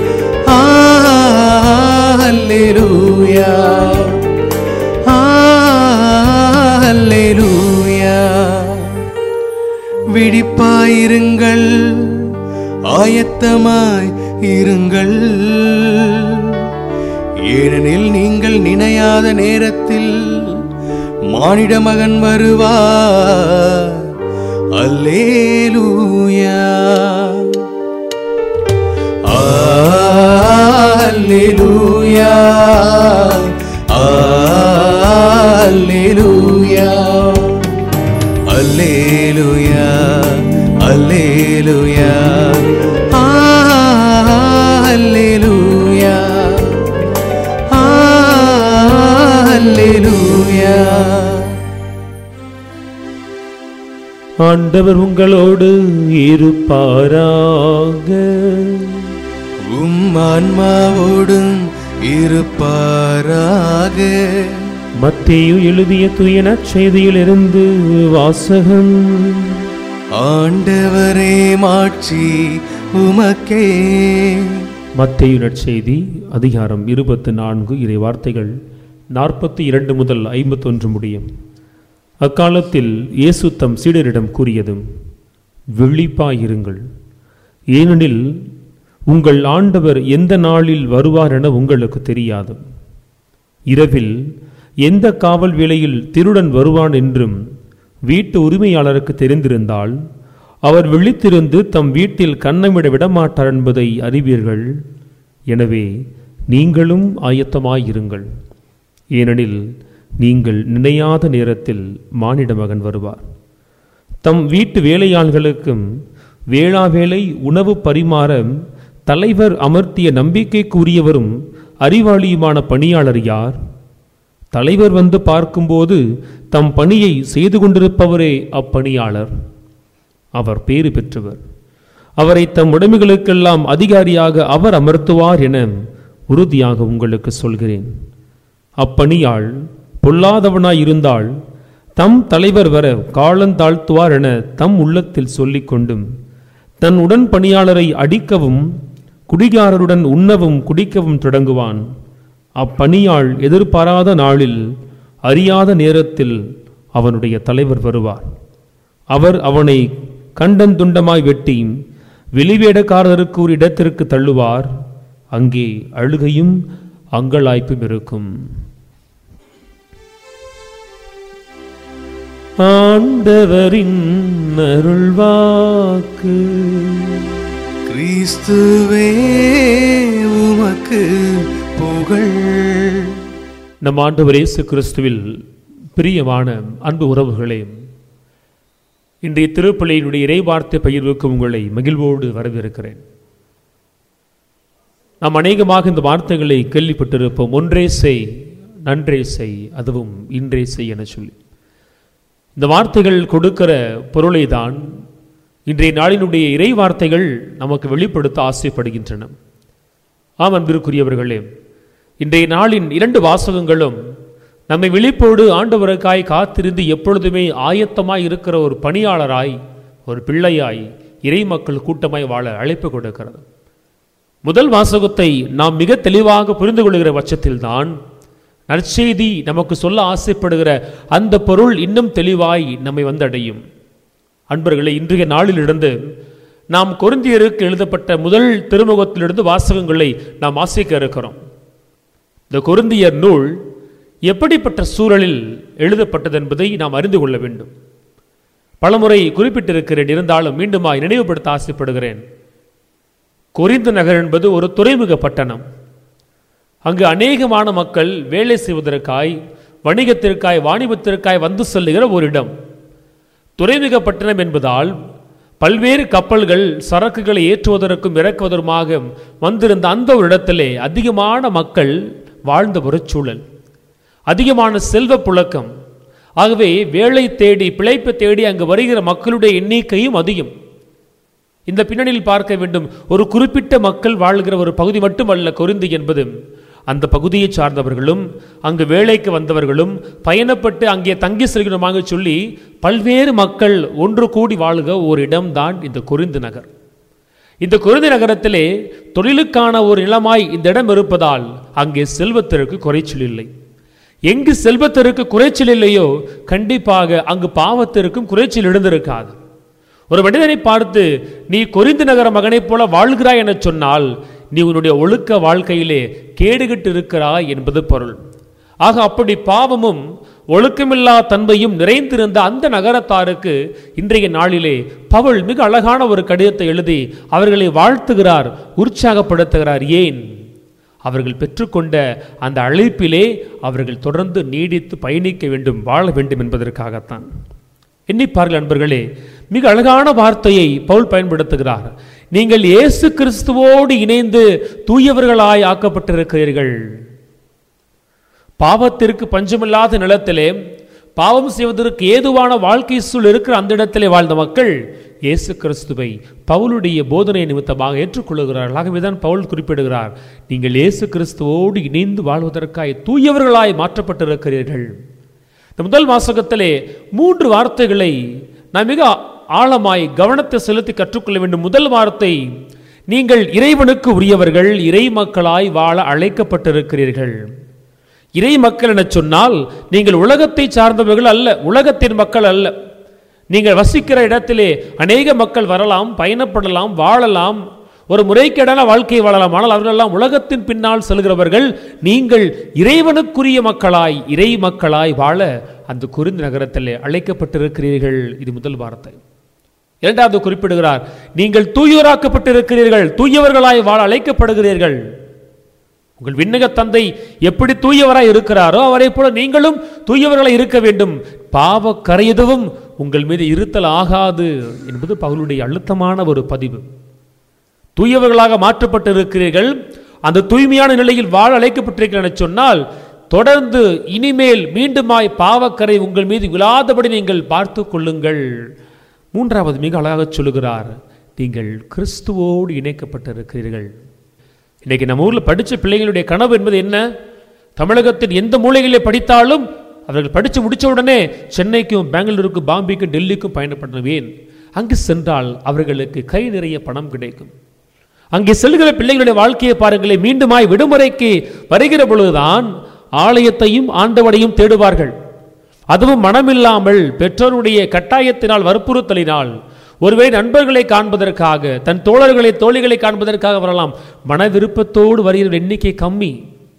Alleluia, Alleluia. விழிப்பாயிருங்கள், ஆயத்தமாய் இருங்கள், ஏனெனில் நீங்கள் நினையாத நேரத்தில் மானிட மகன் வருவார். அல்லேலூயா, அல்லேலூயா, அல்லேலூயா, அல்லேலூயா, அல்லேலூயா, அல்லேலூயா, அல்லேலூயா. ஆண்டவர் உங்களோடு இருப்பாராக. உம் ஆன்மாவோடும் இருப்பாராக. மத்தேயு எழுதிய தூய நற்செய்தியிலிருந்து வாசகம். ஆண்டவரே மாட்சி உமக்கே. மத்தேயு நற்செய்தி அதிகாரம் இருபத்தி நான்கு, இறை வார்த்தைகள் நாற்பத்தி இரண்டு முதல் ஐம்பத்தொன்று முடியும். அக்காலத்தில் இயேசு தம் சீடரிடம் கூறியதும், விழிப்பாயிருங்கள், ஏனெனில் உங்கள் ஆண்டவர் எந்த நாளில் வருவார் என உங்களுக்கு தெரியாது. இரவில் எந்த காவல் வேளையில் திருடன் வருவான் என்றும் வீட்டு உரிமையாளருக்கு தெரிந்திருந்தால் அவர் விழித்திருந்து தம் வீட்டில் கன்னமிட விடமாட்டார் என்பதை அறிவீர்கள். எனவே நீங்களும் ஆயத்தமாயிருங்கள், ஏனெனில் நீங்கள் நினையாத நேரத்தில் மானிட மகன் வருவார். தம் வீட்டு வேலையாள்களுக்கும் வேளா வேளை உணவு பரிமாற தலைவர் அமர்த்திய நம்பிக்கைக்குரியவரும் அறிவாளியுமான பணியாளர் யார்? தலைவர் வந்து பார்க்கும்போது தம் பணியை செய்து கொண்டிருப்பவரே அப்பணியாளர். அவர் பேறு பெற்றவர். அவரை தம் உடைமைகளுக்கெல்லாம் அதிகாரியாக அவர் அமர்த்துவார் என உறுதியாக உங்களுக்கு சொல்கிறேன். அப்பணியாள் பொல்லாதவனாயிருந்தால் தம் தலைவர் வர காலந்தாழ்த்துவார் என தம் உள்ளத்தில் சொல்லிக் கொண்டும் தன் உடன் பணியாளரை அடிக்கவும் குடிகாரருடன் உண்ணவும் குடிக்கவும் தொடங்குவான். அப்பணியாள் எதிர்பாராத நாளில் அறியாத நேரத்தில் அவனுடைய தலைவர் வருவார். அவர் அவனை கண்டன் துண்டமாய் வெட்டி வெளிவேடக்காரருக்கு ஒரு இடத்திற்கு தள்ளுவார். அங்கே அழுகையும் அங்கலாய்ப்பும் இருக்கும். ஆண்டவரின் அருள்வாக்கு. கிறிஸ்துவே உமக்கு புகழ். நம் ஆண்டவர் இயேசு கிறிஸ்துவில் பிரியமான அன்பு உறவுகளே, இன்றைய திருப்பலியினுடைய இறைவார்த்தை பகிர்வுக்கு உங்களை மகிழ்வோடு வரவேற்கிறேன். நாம் அநேகமாக இந்த வார்த்தைகளை கேள்விப்பட்டிருப்போம். ஒன்றே செய், நன்றே செய், அதுவும் இன்றே செய் என சொல்லி இந்த வார்த்தைகள் கொடுக்கிற பொருளை தான் இன்றைய நாளினுடைய இறை வார்த்தைகள் நமக்கு வெளிப்படுத்த ஆசைப்படுகின்றன. ஆம் அன்பிற்குரியவர்களே, இன்றைய நாளின் இரண்டு வாசகங்களும் நம்மை விழிப்போடு ஆண்டவருக்காய் காத்திருந்து எப்பொழுதுமே ஆயத்தமாய் இருக்கிற ஒரு பணியாளராய், ஒரு பிள்ளையாய், இறை மக்கள் கூட்டமாய் வாழ அழைப்பு கொடுக்கிறது. முதல் வாசகத்தை நாம் மிக தெளிவாக புரிந்து கொள்கிற பட்சத்தில் தான் நற்செய்தி நமக்கு சொல்ல ஆசைப்படுகிற அந்த பொருள் இன்னும் தெளிவாய் நம்மை வந்தடையும். அன்பர்களே, இன்றைய நாளிலிருந்து நாம் கொரிந்தியருக்கு எழுதப்பட்ட முதல் திருமுகத்திலிருந்து வாசகங்களை நாம் வாசிக்க இருக்கிறோம். இந்த கொரிந்தியர் நூல் எப்படிப்பட்ட சூழலில் எழுதப்பட்டது என்பதை நாம் அறிந்து கொள்ள வேண்டும். பலமுறை குறிப்பிட்டிருக்கிறேன், இருந்தாலும் மீண்டுமாய் நினைவுபடுத்த ஆசைப்படுகிறேன். கொரிந்து நகர் என்பது ஒரு துறைமுக பட்டணம். அங்கு அநேகமான மக்கள் வேலை செய்வதற்காய், வணிகத்திற்காய், வாணிபத்திற்காய் வந்து செல்லுகிற ஒரு இடம். துறைமுக பட்டணம் என்பதால் பல்வேறு கப்பல்கள் சரக்குகளை ஏற்றுவதற்கும் இறக்குவதற்குமாக வந்திருந்த அந்த ஒரு இடத்திலே அதிகமான மக்கள் வாழ்ந்த ஒரு சூழல், அதிகமான செல்வ புழக்கம். ஆகவே வேலை தேடி, பிழைப்பு தேடி அங்கு வருகிற மக்களுடைய எண்ணிக்கையும் அதிகம். இந்த பின்னணியில் பார்க்க வேண்டும், ஒரு குறிப்பிட்ட மக்கள் வாழ்கிற ஒரு பகுதி மட்டுமல்ல கொரிந்து என்பது. அந்த பகுதியை சார்ந்தவர்களும் அங்கு வேலைக்கு வந்தவர்களும் பயணப்பட்டு அங்கே தங்கி செல்கிறோமாக சொல்லி பல்வேறு மக்கள் ஒன்று கூடி வாழுக ஒரு இடம்தான் இந்த கொரிந்து நகர். இந்த கொரிந்து நகரத்திலே தொழிலுக்கான ஒரு நிலமாய் இந்த இடம் இருப்பதால் அங்கே செல்வத்திற்கு குறைச்சல் இல்லை. எங்கு செல்வத்திற்கு குறைச்சல் இல்லையோ கண்டிப்பாக அங்கு பாவத்திற்கும் குறைச்சல் எழுந்திருக்காது. ஒரு மனிதனை பார்த்து நீ கொரிந்து நகர மகனைப் போல வாழ்கிறாய் என சொன்னால் நீ உன்னுடைய ஒழுக்க வாழ்க்கையிலே கேடுகட்டு இருக்கிறாய் என்பது பொருள். ஆக அப்படி பாவமும் ஒழுக்கமில்லா தன்மையும் நிறைந்திருந்த அந்த நகரத்தாருக்கு இன்றைய நாளிலே பவுல் மிக அழகான ஒரு கடிதத்தை எழுதி அவர்களை வாழ்த்துகிறார், உற்சாகப்படுத்துகிறார். ஏன்? அவர்கள் பெற்றுக்கொண்ட அந்த அழைப்பிலே அவர்கள் தொடர்ந்து நீடித்து பயணிக்க வேண்டும், வாழ வேண்டும் என்பதற்காகத்தான். எண்ணிப்பார்கள் அன்பர்களே, மிக அழகான வார்த்தையை பவுல் பயன்படுத்துகிறார். நீங்கள் இயேசு கிறிஸ்துவோடு இணைந்து தூயவர்களாய் ஆக்கப்பட்டிருக்கிறீர்கள். பாவத்திற்கு பஞ்சமில்லாத நிலத்திலே பாவம் செய்வதற்கு ஏதுவான வாழ்க்கை சூழல் இருக்கிற அந்த இடத்திலே வாழ்ந்த மக்கள் இயேசு கிறிஸ்துவை பவுலுடைய போதனை நிமித்தமாக ஏற்றுக்கொள்கிறார்கள். ஆகவேதான் பவுல் குறிப்பிடுகிறார், நீங்கள் இயேசு கிறிஸ்துவோடு இணைந்து வாழ்வதற்காய் தூயவர்களாய் மாற்றப்பட்டிருக்கிறீர்கள். இந்த முதல் வாசகத்திலே மூன்று வார்த்தைகளை நான் மிக ஆழமாய் கவனத்தை செலுத்தி கற்றுக்கொள்ள வேண்டும். முதல் வார்த்தை, நீங்கள் இறைவனுக்கு உரியவர்கள், இறை மக்களாய் வாழ அழைக்கப்பட்டிருக்கிறீர்கள். இறை மக்கள் என சொன்னால் நீங்கள் உலகத்தை சார்ந்தவர்கள் அல்ல, உலகத்தின் மக்கள் அல்ல. நீங்கள் வசிக்கிற இடத்திலே அநேக மக்கள் வரலாம், பயணப்படலாம், வாழலாம், ஒரு முறைகேடான வாழ்க்கையை வாழலாம். ஆனால் அவர்களெல்லாம் உலகத்தின் பின்னால் செல்கிறவர்கள். நீங்கள் இறைவனுக்குரிய மக்களாய், இறை மக்களாய் வாழ அந்த கொரிந்து நகரத்திலே அழைக்கப்பட்டிருக்கிறீர்கள். இது முதல் வார்த்தை. இரண்டாவது குறிப்பிடுகிறார், நீங்கள் தூயோராக்கப்பட்டிருக்கிறீர்கள், தூயவர்களாய் வாழ அழைக்கப்படுகிறீர்கள். உங்கள் விண்ணக தந்தை எப்படி தூயவராய் இருக்கிறாரோ அவரை போல நீங்களும் தூயவர்களாய் இருக்க வேண்டும். பாவ கரையதுவும் உங்கள் மீது இருத்தல் ஆகாது என்பது பவுலுடைய அழுத்தமான ஒரு பதிவு. தூயவர்களாக மாற்றப்பட்டிருக்கிறீர்கள், அந்த தூய்மையான நிலையில் வாழ அழைக்கப்பட்டிருக்கிறீர்கள் என சொன்னால் தொடர்ந்து இனிமேல் மீண்டுமாய் பாவக்கரை உங்கள் மீது விழாதபடி நீங்கள் பார்த்து கொள்ளுங்கள். மூன்றாவது மிக அழகாக சொல்லுகிறார், நீங்கள் கிறிஸ்துவோடு இணைக்கப்பட்டிருக்கிறீர்கள். இன்னைக்கு நம்ம ஊரில் படித்த பிள்ளைகளுடைய கனவு என்பது என்ன? தமிழகத்தின் எந்த மூலைகளிலே படித்தாலும் அவர்கள் படித்து முடித்த உடனே சென்னைக்கும் பெங்களூருக்கும் பாம்பேக்கும் டெல்லிக்கும் பயணப்படணும். ஏன்? அங்கு சென்றால் அவர்களுக்கு கை நிறைய பணம் கிடைக்கும். அங்கே செல்கிற பிள்ளைகளுடைய வாழ்க்கையை பாருங்களேன். மீண்டுமாய் விடுமுறைக்கு வருகிற பொழுதுதான் ஆலயத்தையும் ஆண்டவரையும் தேடுவார்கள். அதுவும் மனமில்லாமல் பெற்றோருடைய கட்டாயத்தினால், வற்புறுத்தலினால், ஒருவேளை நண்பர்களை காண்பதற்காக, தன் தோழர்களை தோழிகளை காண்பதற்காக வரலாம். மன விருப்பத்தோடு வருகிற எண்ணிக்கை கம்மி.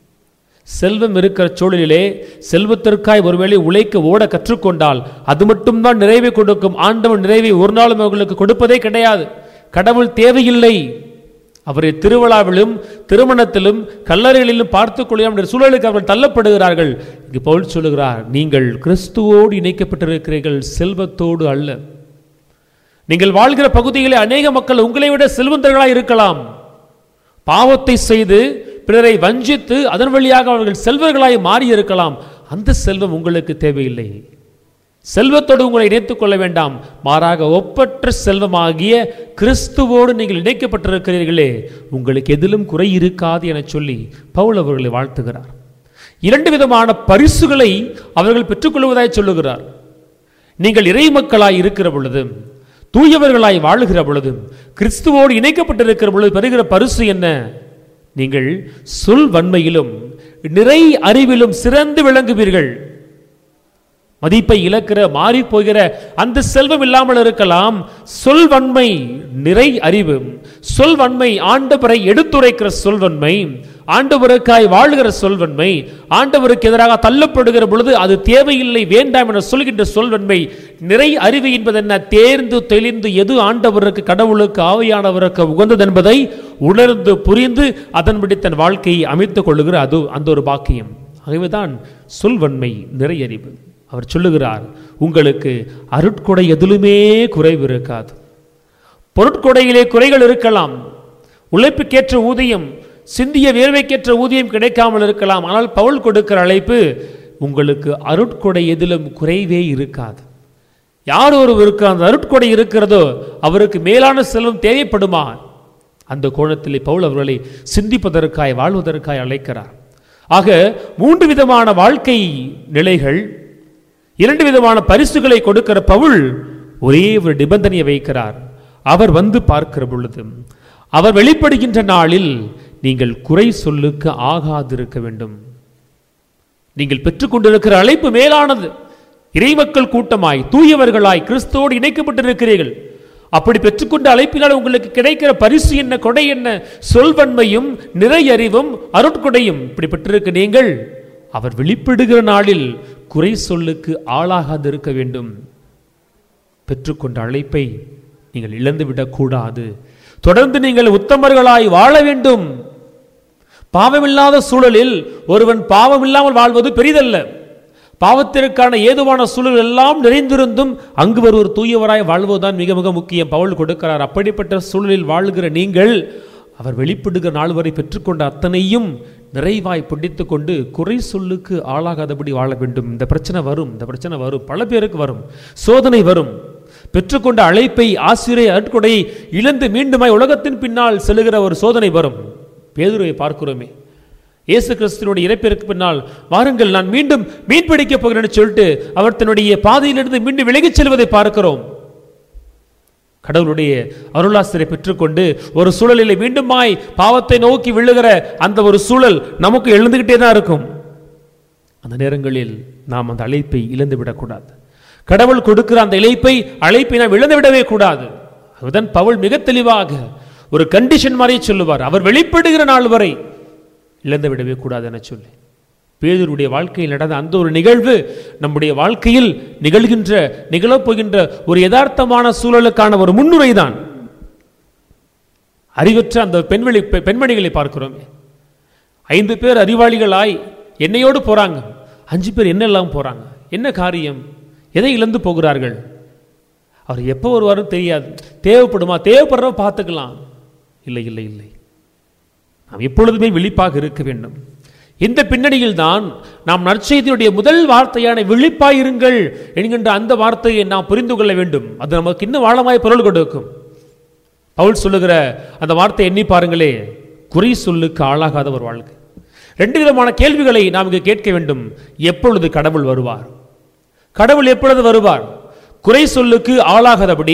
செல்வம் இருக்கிற சூழலிலே செல்வத்திற்காய் ஒருவேளை உழைக்க ஓட கற்றுக்கொண்டால் அது மட்டும்தான் நிறைவை கொடுக்கும். ஆண்டவன் நிறைவை ஒரு நாளும் அவர்களுக்கு கொடுப்பதே கிடையாது. கடவுள் தேவையில்லை. அவரை திருவிழாவிலும் திருமணத்திலும் கல்லறைகளிலும் பார்த்துக் கொள்ளலாம் என்ற சூழலுக்கு அவர்கள் தள்ளப்படுகிறார்கள். இங்கு பவுல் சொல்லுகிறார், நீங்கள் கிறிஸ்துவோடு இணைக்கப்பட்டிருக்கிறீர்கள், செல்வத்தோடு அல்ல. நீங்கள் வாழ்கிற பகுதியிலே அநேக மக்கள் உங்களை விட செல்வந்தர்களாக இருக்கலாம். பாவத்தை செய்து பிறரை வஞ்சித்து அதன் வழியாக அவர்கள் செல்வர்களாய் மாறி இருக்கலாம். அந்த செல்வம் உங்களுக்கு தேவையில்லை. செல்வத்தோடு உங்களை இணைத்துக் கொள்ள வேண்டாம். மாறாக ஒப்பற்ற செல்வமாகிய கிறிஸ்துவோடு நீங்கள் இணைக்கப்பட்டிருக்கிறீர்களே, உங்களுக்கு எதிலும் குறை இருக்காது என சொல்லி பவுல் அவர்களை வாழ்த்துகிறார். இரண்டு விதமான பரிசுகளை அவர்கள் பெற்றுக்கொள்வதாய் சொல்லுகிறார். நீங்கள் இறை மக்களாய் இருக்கிற பொழுது, தூயவர்களாய் வாழுகிற பொழுது, கிறிஸ்துவோடு இணைக்கப்பட்டிருக்கிற பொழுது பெறுகிற பரிசு என்ன? நீங்கள் சொல் வன்மையிலும் நிறை அறிவிலும் சிறந்து விளங்குவீர்கள். மதிப்பை இழக்கிற மாறி போகிற அந்த செல்வம் இல்லாமல் இருக்கலாம். சொல்வன்மை, நிறை அறிவு, சொல்வன்மை, ஆண்டவரை எடுத்துரைக்கிற சொல்வன்மை, ஆண்டவருக்காய் வாழ்கிற சொல்வன்மை, ஆண்டவருக்கு எதிராக தள்ளப்படுகிற பொழுது அது தேவையில்லை வேண்டாம் என சொல்கின்ற சொல்வன்மை, நிறை அறிவு என்பது என்ன? தேர்ந்து தெளிந்து எது ஆண்டவருக்கு, கடவுளுக்கு, ஆவியானவருக்கு உகந்தது என்பதை உணர்ந்து புரிந்து அதன்படி தன் வாழ்க்கையை அமைத்துக் கொள்ளுகிற அது அந்த ஒரு பாக்கியம். ஆகவேதான் சொல்வன்மை, நிறை அறிவு. அவர் சொல்லுகிறார், உங்களுக்கு அருட்கொடை எதிலுமே குறைவு இருக்காது. பொருட்கொடையிலே குறைகள் இருக்கலாம். உழைப்புக்கேற்ற ஊதியம், சிந்திய வேர்வைக்கேற்ற ஊதியம் கிடைக்காமல் இருக்கலாம். ஆனால் பவுல் கொடுக்கிற அழைப்பு, உங்களுக்கு அருட்கொடை எதிலும் குறைவே இருக்காது. யார் ஒருவருக்கு அந்த அருட்கொடை இருக்கிறதோ அவருக்கு மேலான செல்வம் தேவைப்படுமா? அந்த கோணத்தில் பவுல் அவர்களை சிந்திப்பதற்காய், வாழ்வதற்காய் அழைக்கிறார். ஆக மூன்று விதமான வாழ்க்கை நிலைகள், இரண்டு விதமான பரிசுகளை கொடுக்கிற பவுல் ஒரே ஒரு நிபந்தனையை வைக்கிறார். அவர் வந்து பார்க்கிற பொழுது, அவர் வெளிப்படுகின்ற நாளில் நீங்கள் குறை சொல்லுக்கு ஆகாதிருக்க வேண்டும். நீங்கள் பெற்றுக்கொண்டிருக்கிற அழைப்பு மேலானது. இறைமக்கள் கூட்டமாய், தூயவர்களாய், கிறிஸ்துவோடு இணைக்கப்பட்டிருக்கிறீர்கள். அப்படி பெற்றுக்கொண்ட அழைப்பினால் உங்களுக்கு கிடைக்கிற பரிசு என்ன, கொடை என்ன? சொல்வன்மையும் நிறை அறிவும் அருட்கொடையும். இப்படி பெற்றிருக்க நீங்கள் அவர் வெளிப்படுகிற நாளில் குறை சொல்லுக்கு ஆளாகாதிருக்க வேண்டும். பெற்றுக்கொண்ட அழைப்பை நீங்கள் இழந்துவிடக் கூடாது. தொடர்ந்து நீங்கள் உத்தமர்களாய் வாழ வேண்டும். பாவமில்லாத சூழலில் ஒருவன் பாவமில்லாமல் வாழ்வது பெரிதல்ல. பாவத்திற்கான ஏதுவான சூழல் எல்லாம் நிறைந்திருந்தும் அங்கு ஒரு தூயவராய் வாழ்வதுதான் மிக மிக முக்கியம். பவுல் கொடுக்கிறார். அப்படிப்பட்ட சூழலில் வாழ்கிற நீங்கள் அவர் வெளிப்படுகிற நாள் வரை பெற்றுக்கொண்ட அத்தனையும் நிறைவாய் பிடித்து கொண்டு குறை சொல்லுக்கு ஆளாகாதபடி வாழ வேண்டும். இந்த பிரச்சனை வரும், இந்த பிரச்சனை வரும், பல பேருக்கு வரும், சோதனை வரும். பெற்றுக்கொண்ட அழைப்பை, ஆசிரியர் அருட்கொடையை இழந்து மீண்டுமாய் உலகத்தின் பின்னால் செல்லுகிற ஒரு சோதனை வரும். பேதுருவை பார்க்கிறோமே, இயேசு கிறிஸ்துவினுடைய இறப்பிற்கு பின்னால், வாருங்கள் நான் மீண்டும் மீன் பிடிக்கப் போகிறேன்னு சொல்லிட்டு அவர் தன்னுடைய பாதையிலிருந்து மீண்டும் விலகிச் செல்வதை பார்க்கிறோம். கடவுளுடைய அருளாசிரை பெற்றுக்கொண்டு ஒரு சூழலில் மீண்டுமாய் பாவத்தை நோக்கி விழுகிற அந்த ஒரு சூழல் நமக்கு எழுந்துகிட்டே தான் இருக்கும். அந்த நேரங்களில் நாம் அந்த அழைப்பை இழந்து விடக்கூடாது. கடவுள் கொடுக்கிற அந்த இழைப்பை அழைப்பை நாம் இழந்து விடவே கூடாது. அதுதான் பவுல் மிக தெளிவாக ஒரு கண்டிஷன் மாதிரி சொல்லுவார். அவர் வெளிப்படுகிற நாள் வரை இழந்து விடவே கூடாது என சொல்லி, பேதுருடைய வாழ்க்கையில் நடந்த அந்த ஒரு நிகழ்வு நம்முடைய வாழ்க்கையில் நிகழ்கின்ற நிகழப்போகின்ற ஒரு யதார்த்தமான சூழலுக்கான ஒரு முன்னுரை தான். அறிவற்ற அந்த பெண்வெளி பெண்மணிகளை பார்க்கிறோம். ஐந்து பேர் அறிவாளிகளாய் என்னையோடு போறாங்க, அஞ்சு பேர் என்ன எல்லாம் போறாங்க. என்ன காரியம்? எதை இழந்து போகிறார்கள்? அவர் எப்போ வருவாரும் தெரியாது. தேவைப்படுமா? தேவைப்படுறவ பார்த்துக்கலாம். இல்லை இல்லை இல்லை, நாம் எப்பொழுதுமே விழிப்பாக இருக்க வேண்டும். இந்த பின்னணியில் தான் நாம் நற்செய்தியுடைய முதல் வார்த்தையான விழிப்பாயிருங்கள் என்கின்ற அந்த வார்த்தையை நாம் புரிந்து கொள்ள வேண்டும். அது நமக்கு இன்னும் ஆழமாய் பொருள் கொடுக்கும். பவுல் சொல்லுகிற அந்த வார்த்தை எண்ணி பாருங்களே, குறி சொல்லுக்கு ஆளாகாத ஒரு வாழ்க்கை. ரெண்டு விதமான கேள்விகளை நாம் இங்கு கேட்க வேண்டும். எப்பொழுது கடவுள் வருவார்? கடவுள் எப்பொழுது வருவார்? குறை சொல்லுக்கு ஆளாகாதபடி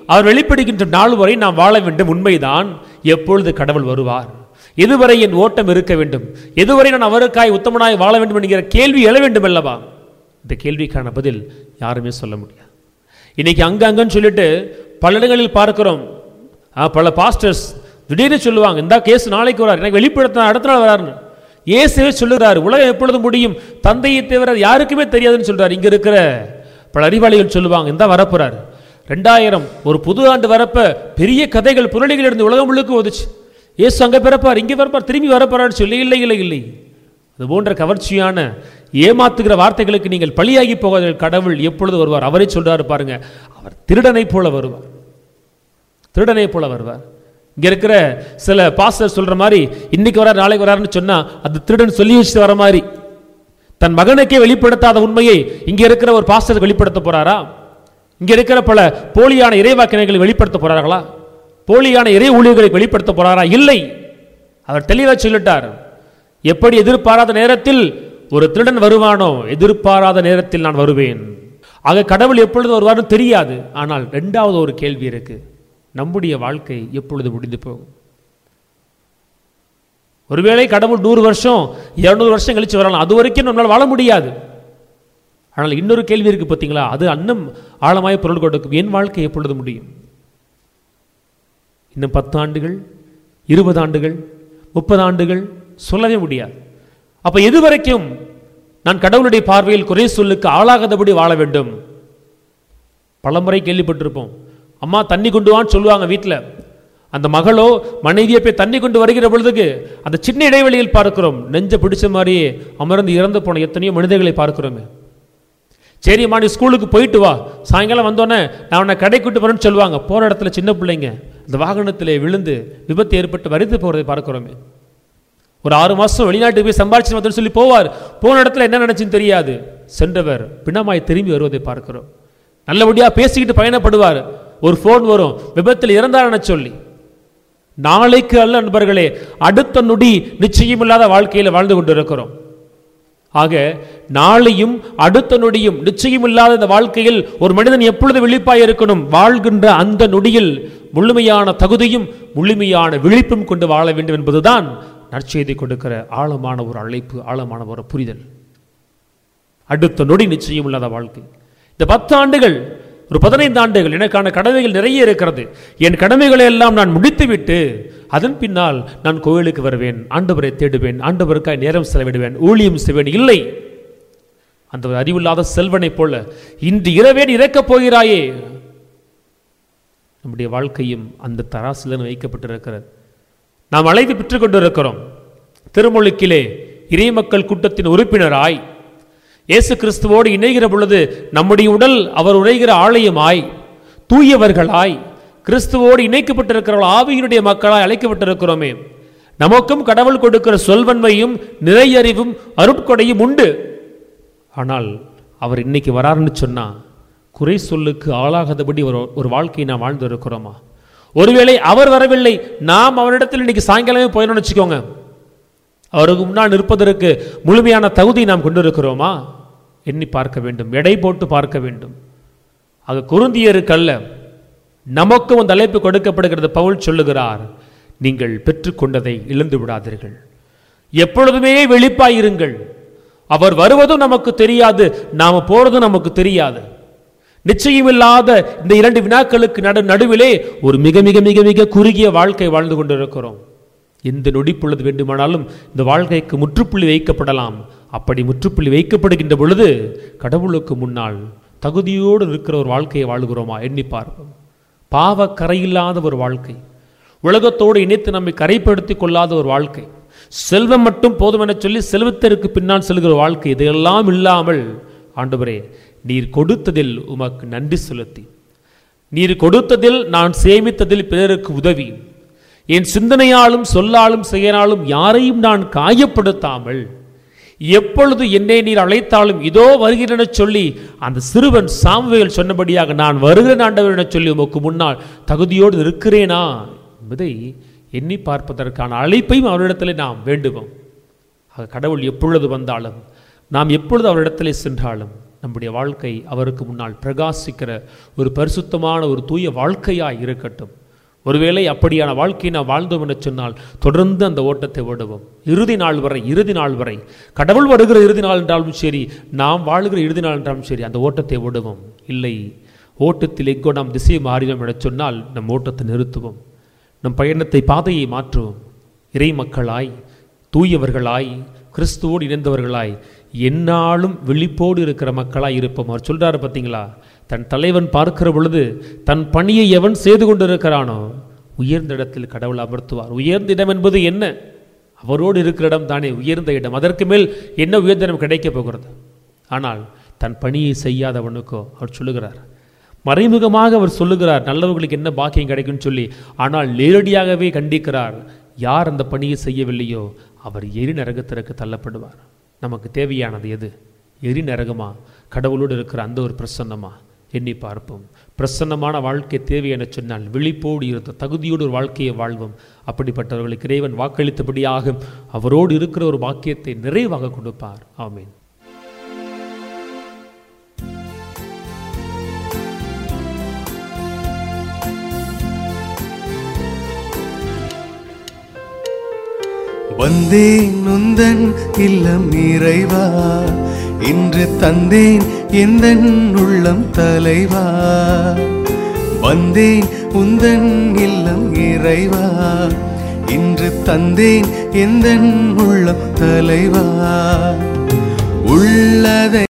அவர் வெளிப்படுகின்ற நாள் வரை நாம் வாழ வேண்டும். உண்மைதான். எப்பொழுது கடவுள் வருவார், எதுவரை என் ஓட்டம் இருக்க வேண்டும், எதுவரை நான் அவருக்காய் உத்தமனாய் வாழ வேண்டும் என்கிற கேள்வி எழ வேண்டும் அல்லவா? இந்த கேள்விக்கான பதில் யாருமே சொல்ல முடியாது. இன்னைக்கு அங்கங்கன்னு சொல்லிட்டு பல இடங்களில் பார்க்கிறோம். பல பாஸ்டர்ஸ் திடீர்னு சொல்லுவாங்க, இந்த கேஸ் நாளைக்கு வரார், எனக்கு வெளிப்படுத்த அடுத்த நாள் வராருன்னு. இயேசுவே சொல்லுறாரு, உலகம் எப்பொழுது முடியும், தந்தையை தவிர யாருக்குமே தெரியாதுன்னு சொல்றாரு. இங்க இருக்கிற பல அறிவாளிகள் சொல்லுவாங்க, இந்த வரப்போறாரு ரெண்டாயிரம் ஒரு புது ஆண்டு வரப்ப பெரிய கதைகள் புரளிகள் இருந்து உலகம் முழுக்க ஓதுச்சு. இயேசு அங்க பிறப்பார், இங்க பிறப்பார், திரும்பி வரப்போறான்னு சொல்லி இல்லை இல்லை இல்லை. அது போன்ற கவர்ச்சியான ஏமாத்துகிற வார்த்தைகளுக்கு நீங்கள் பலியாகி போகாதீர்கள். கடவுள் எப்பொழுது வருவார்? அவரே சொல்றாரு பாருங்க, அவர் திருடனை போல வருவார், திருடனை போல வருவார். இங்க இருக்கிற சில பாஸ்டர் சொல்ற மாதிரி இன்னைக்கு வரார் நாளைக்கு வராருன்னு சொன்னா அது திருடன் சொல்லி வச்சு வர மாதிரி. தன் மகனுக்கே வெளிப்படுத்தாத உண்மையை இங்க இருக்கிற ஒரு பாஸ்டர் வெளிப்படுத்த போறாரா? இங்க இருக்கிற பல போலியான இறைவாக்கினைகளை வெளிப்படுத்த போறார்களா? போலியான இறை ஊழியர்களை வெளிப்படுத்த போறாரா? இல்லை. அவர் தெளிவாக சொல்லிட்டார், எப்படி எதிர்பாராத நேரத்தில் ஒரு திருடன் வருவானோ, எதிர்பாராத நேரத்தில் நான் வருவேன். ஆக கடவுள் எப்பொழுது வருவார்னு தெரியாது. ஆனால் இரண்டாவது ஒரு கேள்வி இருக்கு, நம்முடைய வாழ்க்கை எப்பொழுது முடிந்து போகும்? ஒருவேளை கடவுள் நூறு வருஷம் இருநூறு வருஷம் கழிச்சு வரலாம், அது வரைக்கும் நம்மளால் வாழ முடியாது. ஆனால் இன்னொரு கேள்வி இருக்கு பார்த்தீங்களா, அது அன்னம் ஆழமாய் பொருள் கொடுக்கும். என் வாழ்க்கை எப்பொழுது முடியும்? இன்னும் பத்து ஆண்டுகள், இருபது ஆண்டுகள், முப்பது ஆண்டுகள் சொல்லவே முடியாது. அப்ப எது வரைக்கும் நான் கடவுளுடைய பார்வையில் குறை சொல்லுக்கு ஆளாகாதபடி வாழ வேண்டும்? பலமுறை கேள்விப்பட்டிருப்போம், அம்மா தண்ணி கொண்டு வான்னு சொல்லுவாங்க வீட்டில். அந்த மகளோ மனைவியை போய் தண்ணி கொண்டு வருகிற பொழுதுக்கு அந்த சின்ன இடைவெளியில் பார்க்கிறோம், நெஞ்ச பிடிச்ச மாதிரியே அமர்ந்து இறந்து போன எத்தனையோ மனிதர்களை பார்க்கிறோமே. சரிம்மா நீ ஸ்கூலுக்கு போயிட்டு வா, சாயங்காலம் வந்தோடனே நான் உன்னை கடை கூட்டு போறேன்னு சொல்லுவாங்க. போற இடத்துல சின்ன பிள்ளைங்க அந்த வாகனத்திலே விழுந்து விபத்து ஏற்பட்டு வரித்து போறதை பார்க்கிறோமே. ஒரு ஆறு மாசம் வெளிநாட்டுக்கு போய் சம்பாதிச்சு வந்து சொல்லி போவார், போன இடத்துல என்ன நினைச்சுன்னு தெரியாது, சென்றவர் பிணமாய் திரும்பி வருவதை பார்க்கிறோம். நல்லபடியா பேசிக்கிட்டு பயணப்படுவார், ஒரு போன் வரும், விபத்தில் இறந்தார் சொல்லி. நாளைக்கு அல்ல நண்பர்களே, அடுத்த நொடி நிச்சயம் இல்லாத வாழ்க்கையில வாழ்ந்து கொண்டு இருக்கிறோம். ஆக நாளையும் அடுத்த நொடியும் நிச்சயம் இல்லாத இந்த வாழ்க்கையில் ஒரு மனிதன் எப்பொழுது விழிப்பாய் இருக்கணும்? வாழ்கின்ற அந்த நொடியில் முழுமையான தகுதியும் முழுமையான விழிப்பும் கொண்டு வாழ வேண்டும் என்பதுதான் நற்செய்தி கொடுக்கிற ஆழமான ஒரு அழைப்பு, ஆழமான ஒரு புரிதல். அடுத்த நொடி நிச்சயம் இல்லாத வாழ்க்கை. இந்த பத்து ஆண்டுகள், ஒரு பதினைந்து ஆண்டுகள் எனக்கான கடமைகள் நிறைய இருக்கிறது. என் கடமைகளை எல்லாம் நான் முடித்துவிட்டு அதன் பின்னால் நான் கோயிலுக்கு வருவேன், ஆண்டவரை தேடுவேன், ஆண்டவருக்காய் நேரம் செலவிடுவேன், ஊழியம் செய்வேன். இல்லை, அந்த அறிவில்லாத செல்வனை போல இன்று இரவே இறக்கப் போகிறாயே. நம்முடைய வாழ்க்கையும் அந்த தராசில் வைக்கப்பட்டிருக்கிறது. நாம் அழைத்து பெற்றுக் கொண்டிருக்கிறோம். திருமுழுக்கிலே இறை மக்கள் கூட்டத்தின் உறுப்பினராய் இயேசு கிறிஸ்துவோடு இணைகிற பொழுது நம்முடைய உடல் அவர் உரைகிற ஆலயமாய், தூயவர்களாய், கிறிஸ்துவோடு இணைக்கப்பட்டிருக்கிறவர்கள் ஆவியினுடைய மக்களாய் அழைக்கப்பட்டிருக்கிறோமே. நமக்கும் கடவுள் கொடுக்கிற சொல்வன்மையும் நிறையறிவும் அருட்கொடையும் உண்டு. ஆனால் அவர் இன்னைக்கு வராருன்னு சொன்னா குறை சொல்லுக்கு ஆளாகாதபடி ஒரு ஒரு வாழ்க்கையை நாம் வாழ்ந்து இருக்கிறோமா? ஒருவேளை அவர் வரவில்லை, நாம் அவரிடத்தில் இன்னைக்கு சாயங்காலமே போயிடணும்னு வச்சுக்கோங்க, அவருக்கு முன்னால் நிற்பதற்கு முழுமையான தகுதி நாம் கொண்டிருக்கிறோமா? எண்ணி பார்க்க வேண்டும், எடை போட்டு பார்க்க வேண்டும். ஆக குருந்தியருக்கல்ல, நமக்கும் அந்த அழைப்பு கொடுக்கப்படுகிறது. பவுல் சொல்லுகிறார், நீங்கள் பெற்றுக்கொண்டதை இழந்து விடாதீர்கள், எப்பொழுதுமே வெளிப்பாயிருங்கள். அவர் வருவதும் நமக்கு தெரியாது, நாம போறதும் நமக்கு தெரியாது. நிச்சயமில்லாத இந்த இரண்டு வினாக்களுக்கு நடு நடுவிலே ஒரு மிக மிக மிக மிக குறுகிய வாழ்க்கை வாழ்ந்து கொண்டிருக்கிறோம். எந்த நொடிப்பொழுது வேண்டுமானாலும் இந்த வாழ்க்கைக்கு முற்றுப்புள்ளி வைக்கப்படலாம். அப்படி முற்றுப்புள்ளி வைக்கப்படுகின்ற பொழுது கடவுளுக்கு முன்னால் தகுதியோடு இருக்கிற ஒரு வாழ்க்கையை வாழ்கிறோமா? எண்ணி பார்ப்போம். பாவ கரையில்லாத ஒரு வாழ்க்கை, உலகத்தோடு இணைத்து நம்மை கரைப்படுத்திக் கொள்ளாத ஒரு வாழ்க்கை, செல்வம் மட்டும் போதும் என சொல்லி செல்வத்திற்கு பின்னால் செல்கிற வாழ்க்கை, இதையெல்லாம் இல்லாமல் ஆண்டவரே நீர் கொடுத்ததில் உமக்கு நன்றி செலுத்தி, நீர் கொடுத்ததில் நான் சேமித்ததில் பிறருக்கு உதவி, என் சிந்தனையாலும் சொல்லாலும் செயலாலும் யாரையும் நான் காயப்படுத்தாமல் எப்பொழுது என்னை நீர் அழைத்தாலும் இதோ வருகிறேன் என சொல்லி அந்த சிறுவன் சாமுவேல் சொன்னபடியாக நான் வருகிறேன் ஆண்டவர் என சொல்லி உமக்கு முன்னால் தகுதியோடு இருக்கிறேனா என்பதை எண்ணி பார்ப்பதற்கான அழைப்பையும் அவரிடத்தில் நாம் வேண்டுவோம். கடவுள் எப்பொழுது வந்தாலும், நாம் எப்பொழுது அவரிடத்தில் சென்றாலும் நம்முடைய வாழ்க்கை அவருக்கு முன்னால் பிரகாசிக்கிற ஒரு பரிசுத்தமான ஒரு தூய வாழ்க்கையாய் இருக்கட்டும். ஒருவேளை அப்படியான வாழ்க்கையை நாம் வாழ்ந்தோம் என சொன்னால் தொடர்ந்து அந்த ஓட்டத்தை ஓடுவோம். இறுதி நாள் வரை இறுதி நாள் வரை கடவுள் வருகிற இறுதி நாள் என்றாலும் சரி, நாம் வாழுகிற இறுதி நாள் என்றாலும் சரி, அந்த ஓட்டத்தை ஓடுவோம். இல்லை, ஓட்டத்தில் எங்கோ நாம் திசையை மாறினோம் என சொன்னால் நம் ஓட்டத்தை நிறுத்துவோம். நம் பயணத்தை பாதையை மாற்றுவோம். இறை மக்களாய், தூயவர்களாய், கிறிஸ்துவோடு இணைந்தவர்களாய், எந்நாளும் விழிப்போடு இருக்கிற மக்களாய் இருப்போம். அவர் சொல்றாரு பார்த்தீங்களா, தன் தலைவன் பார்க்கிற பொழுது தன் பணியை எவன் செய்து கொண்டிருக்கிறானோ உயர்ந்த இடத்தில் கடவுள் அமர்த்துவார். உயர்ந்த இடம் என்பது என்ன? அவரோடு இருக்கிற இடம் தானே உயர்ந்த இடம். அதற்கு மேல் என்ன உயர்ந்த இடம் கிடைக்க போகிறது? ஆனால் தன் பணியை செய்யாதவனுக்கோ அவர் சொல்லுகிறார், மறைமுகமாக அவர் சொல்லுகிறார் நல்லவர்களுக்கு என்ன பாக்கியம் கிடைக்கும்னு சொல்லி, ஆனால் நேரடியாகவே கண்டிக்கிறார். யார் அந்த பணியை செய்யவில்லையோ அவர் எரி நரகத்திற்கு தள்ளப்படுவார். நமக்கு தேவையானது எது? எரி நரகமா, கடவுளோடு இருக்கிற அந்த ஒரு பிரசன்னமா? எண்ணி பார்ப்போம். பிரசன்னமான வாழ்க்கை தேவை என சொன்னால் விழிப்போடு இருந்த தகுதியோடு ஒரு வாழ்க்கையை வாழ்வோம். அப்படிப்பட்டவர்களுக்கு இறைவன் வாக்களித்தபடியாக அவரோடு இருக்கிற ஒரு பாக்கியத்தை நிறைவாக கொடுப்பார். ஆமீன். வந்தேன் உந்தன் இல்லம் இறைவா, இன்று தந்தேன் எந்தன் உள்ளம் தலைவா. வந்தேன் உந்தன் இல்லம் இறைவா, இன்று தந்தேன் எந்தன் உள்ளம் தலைவா. உள்ளதை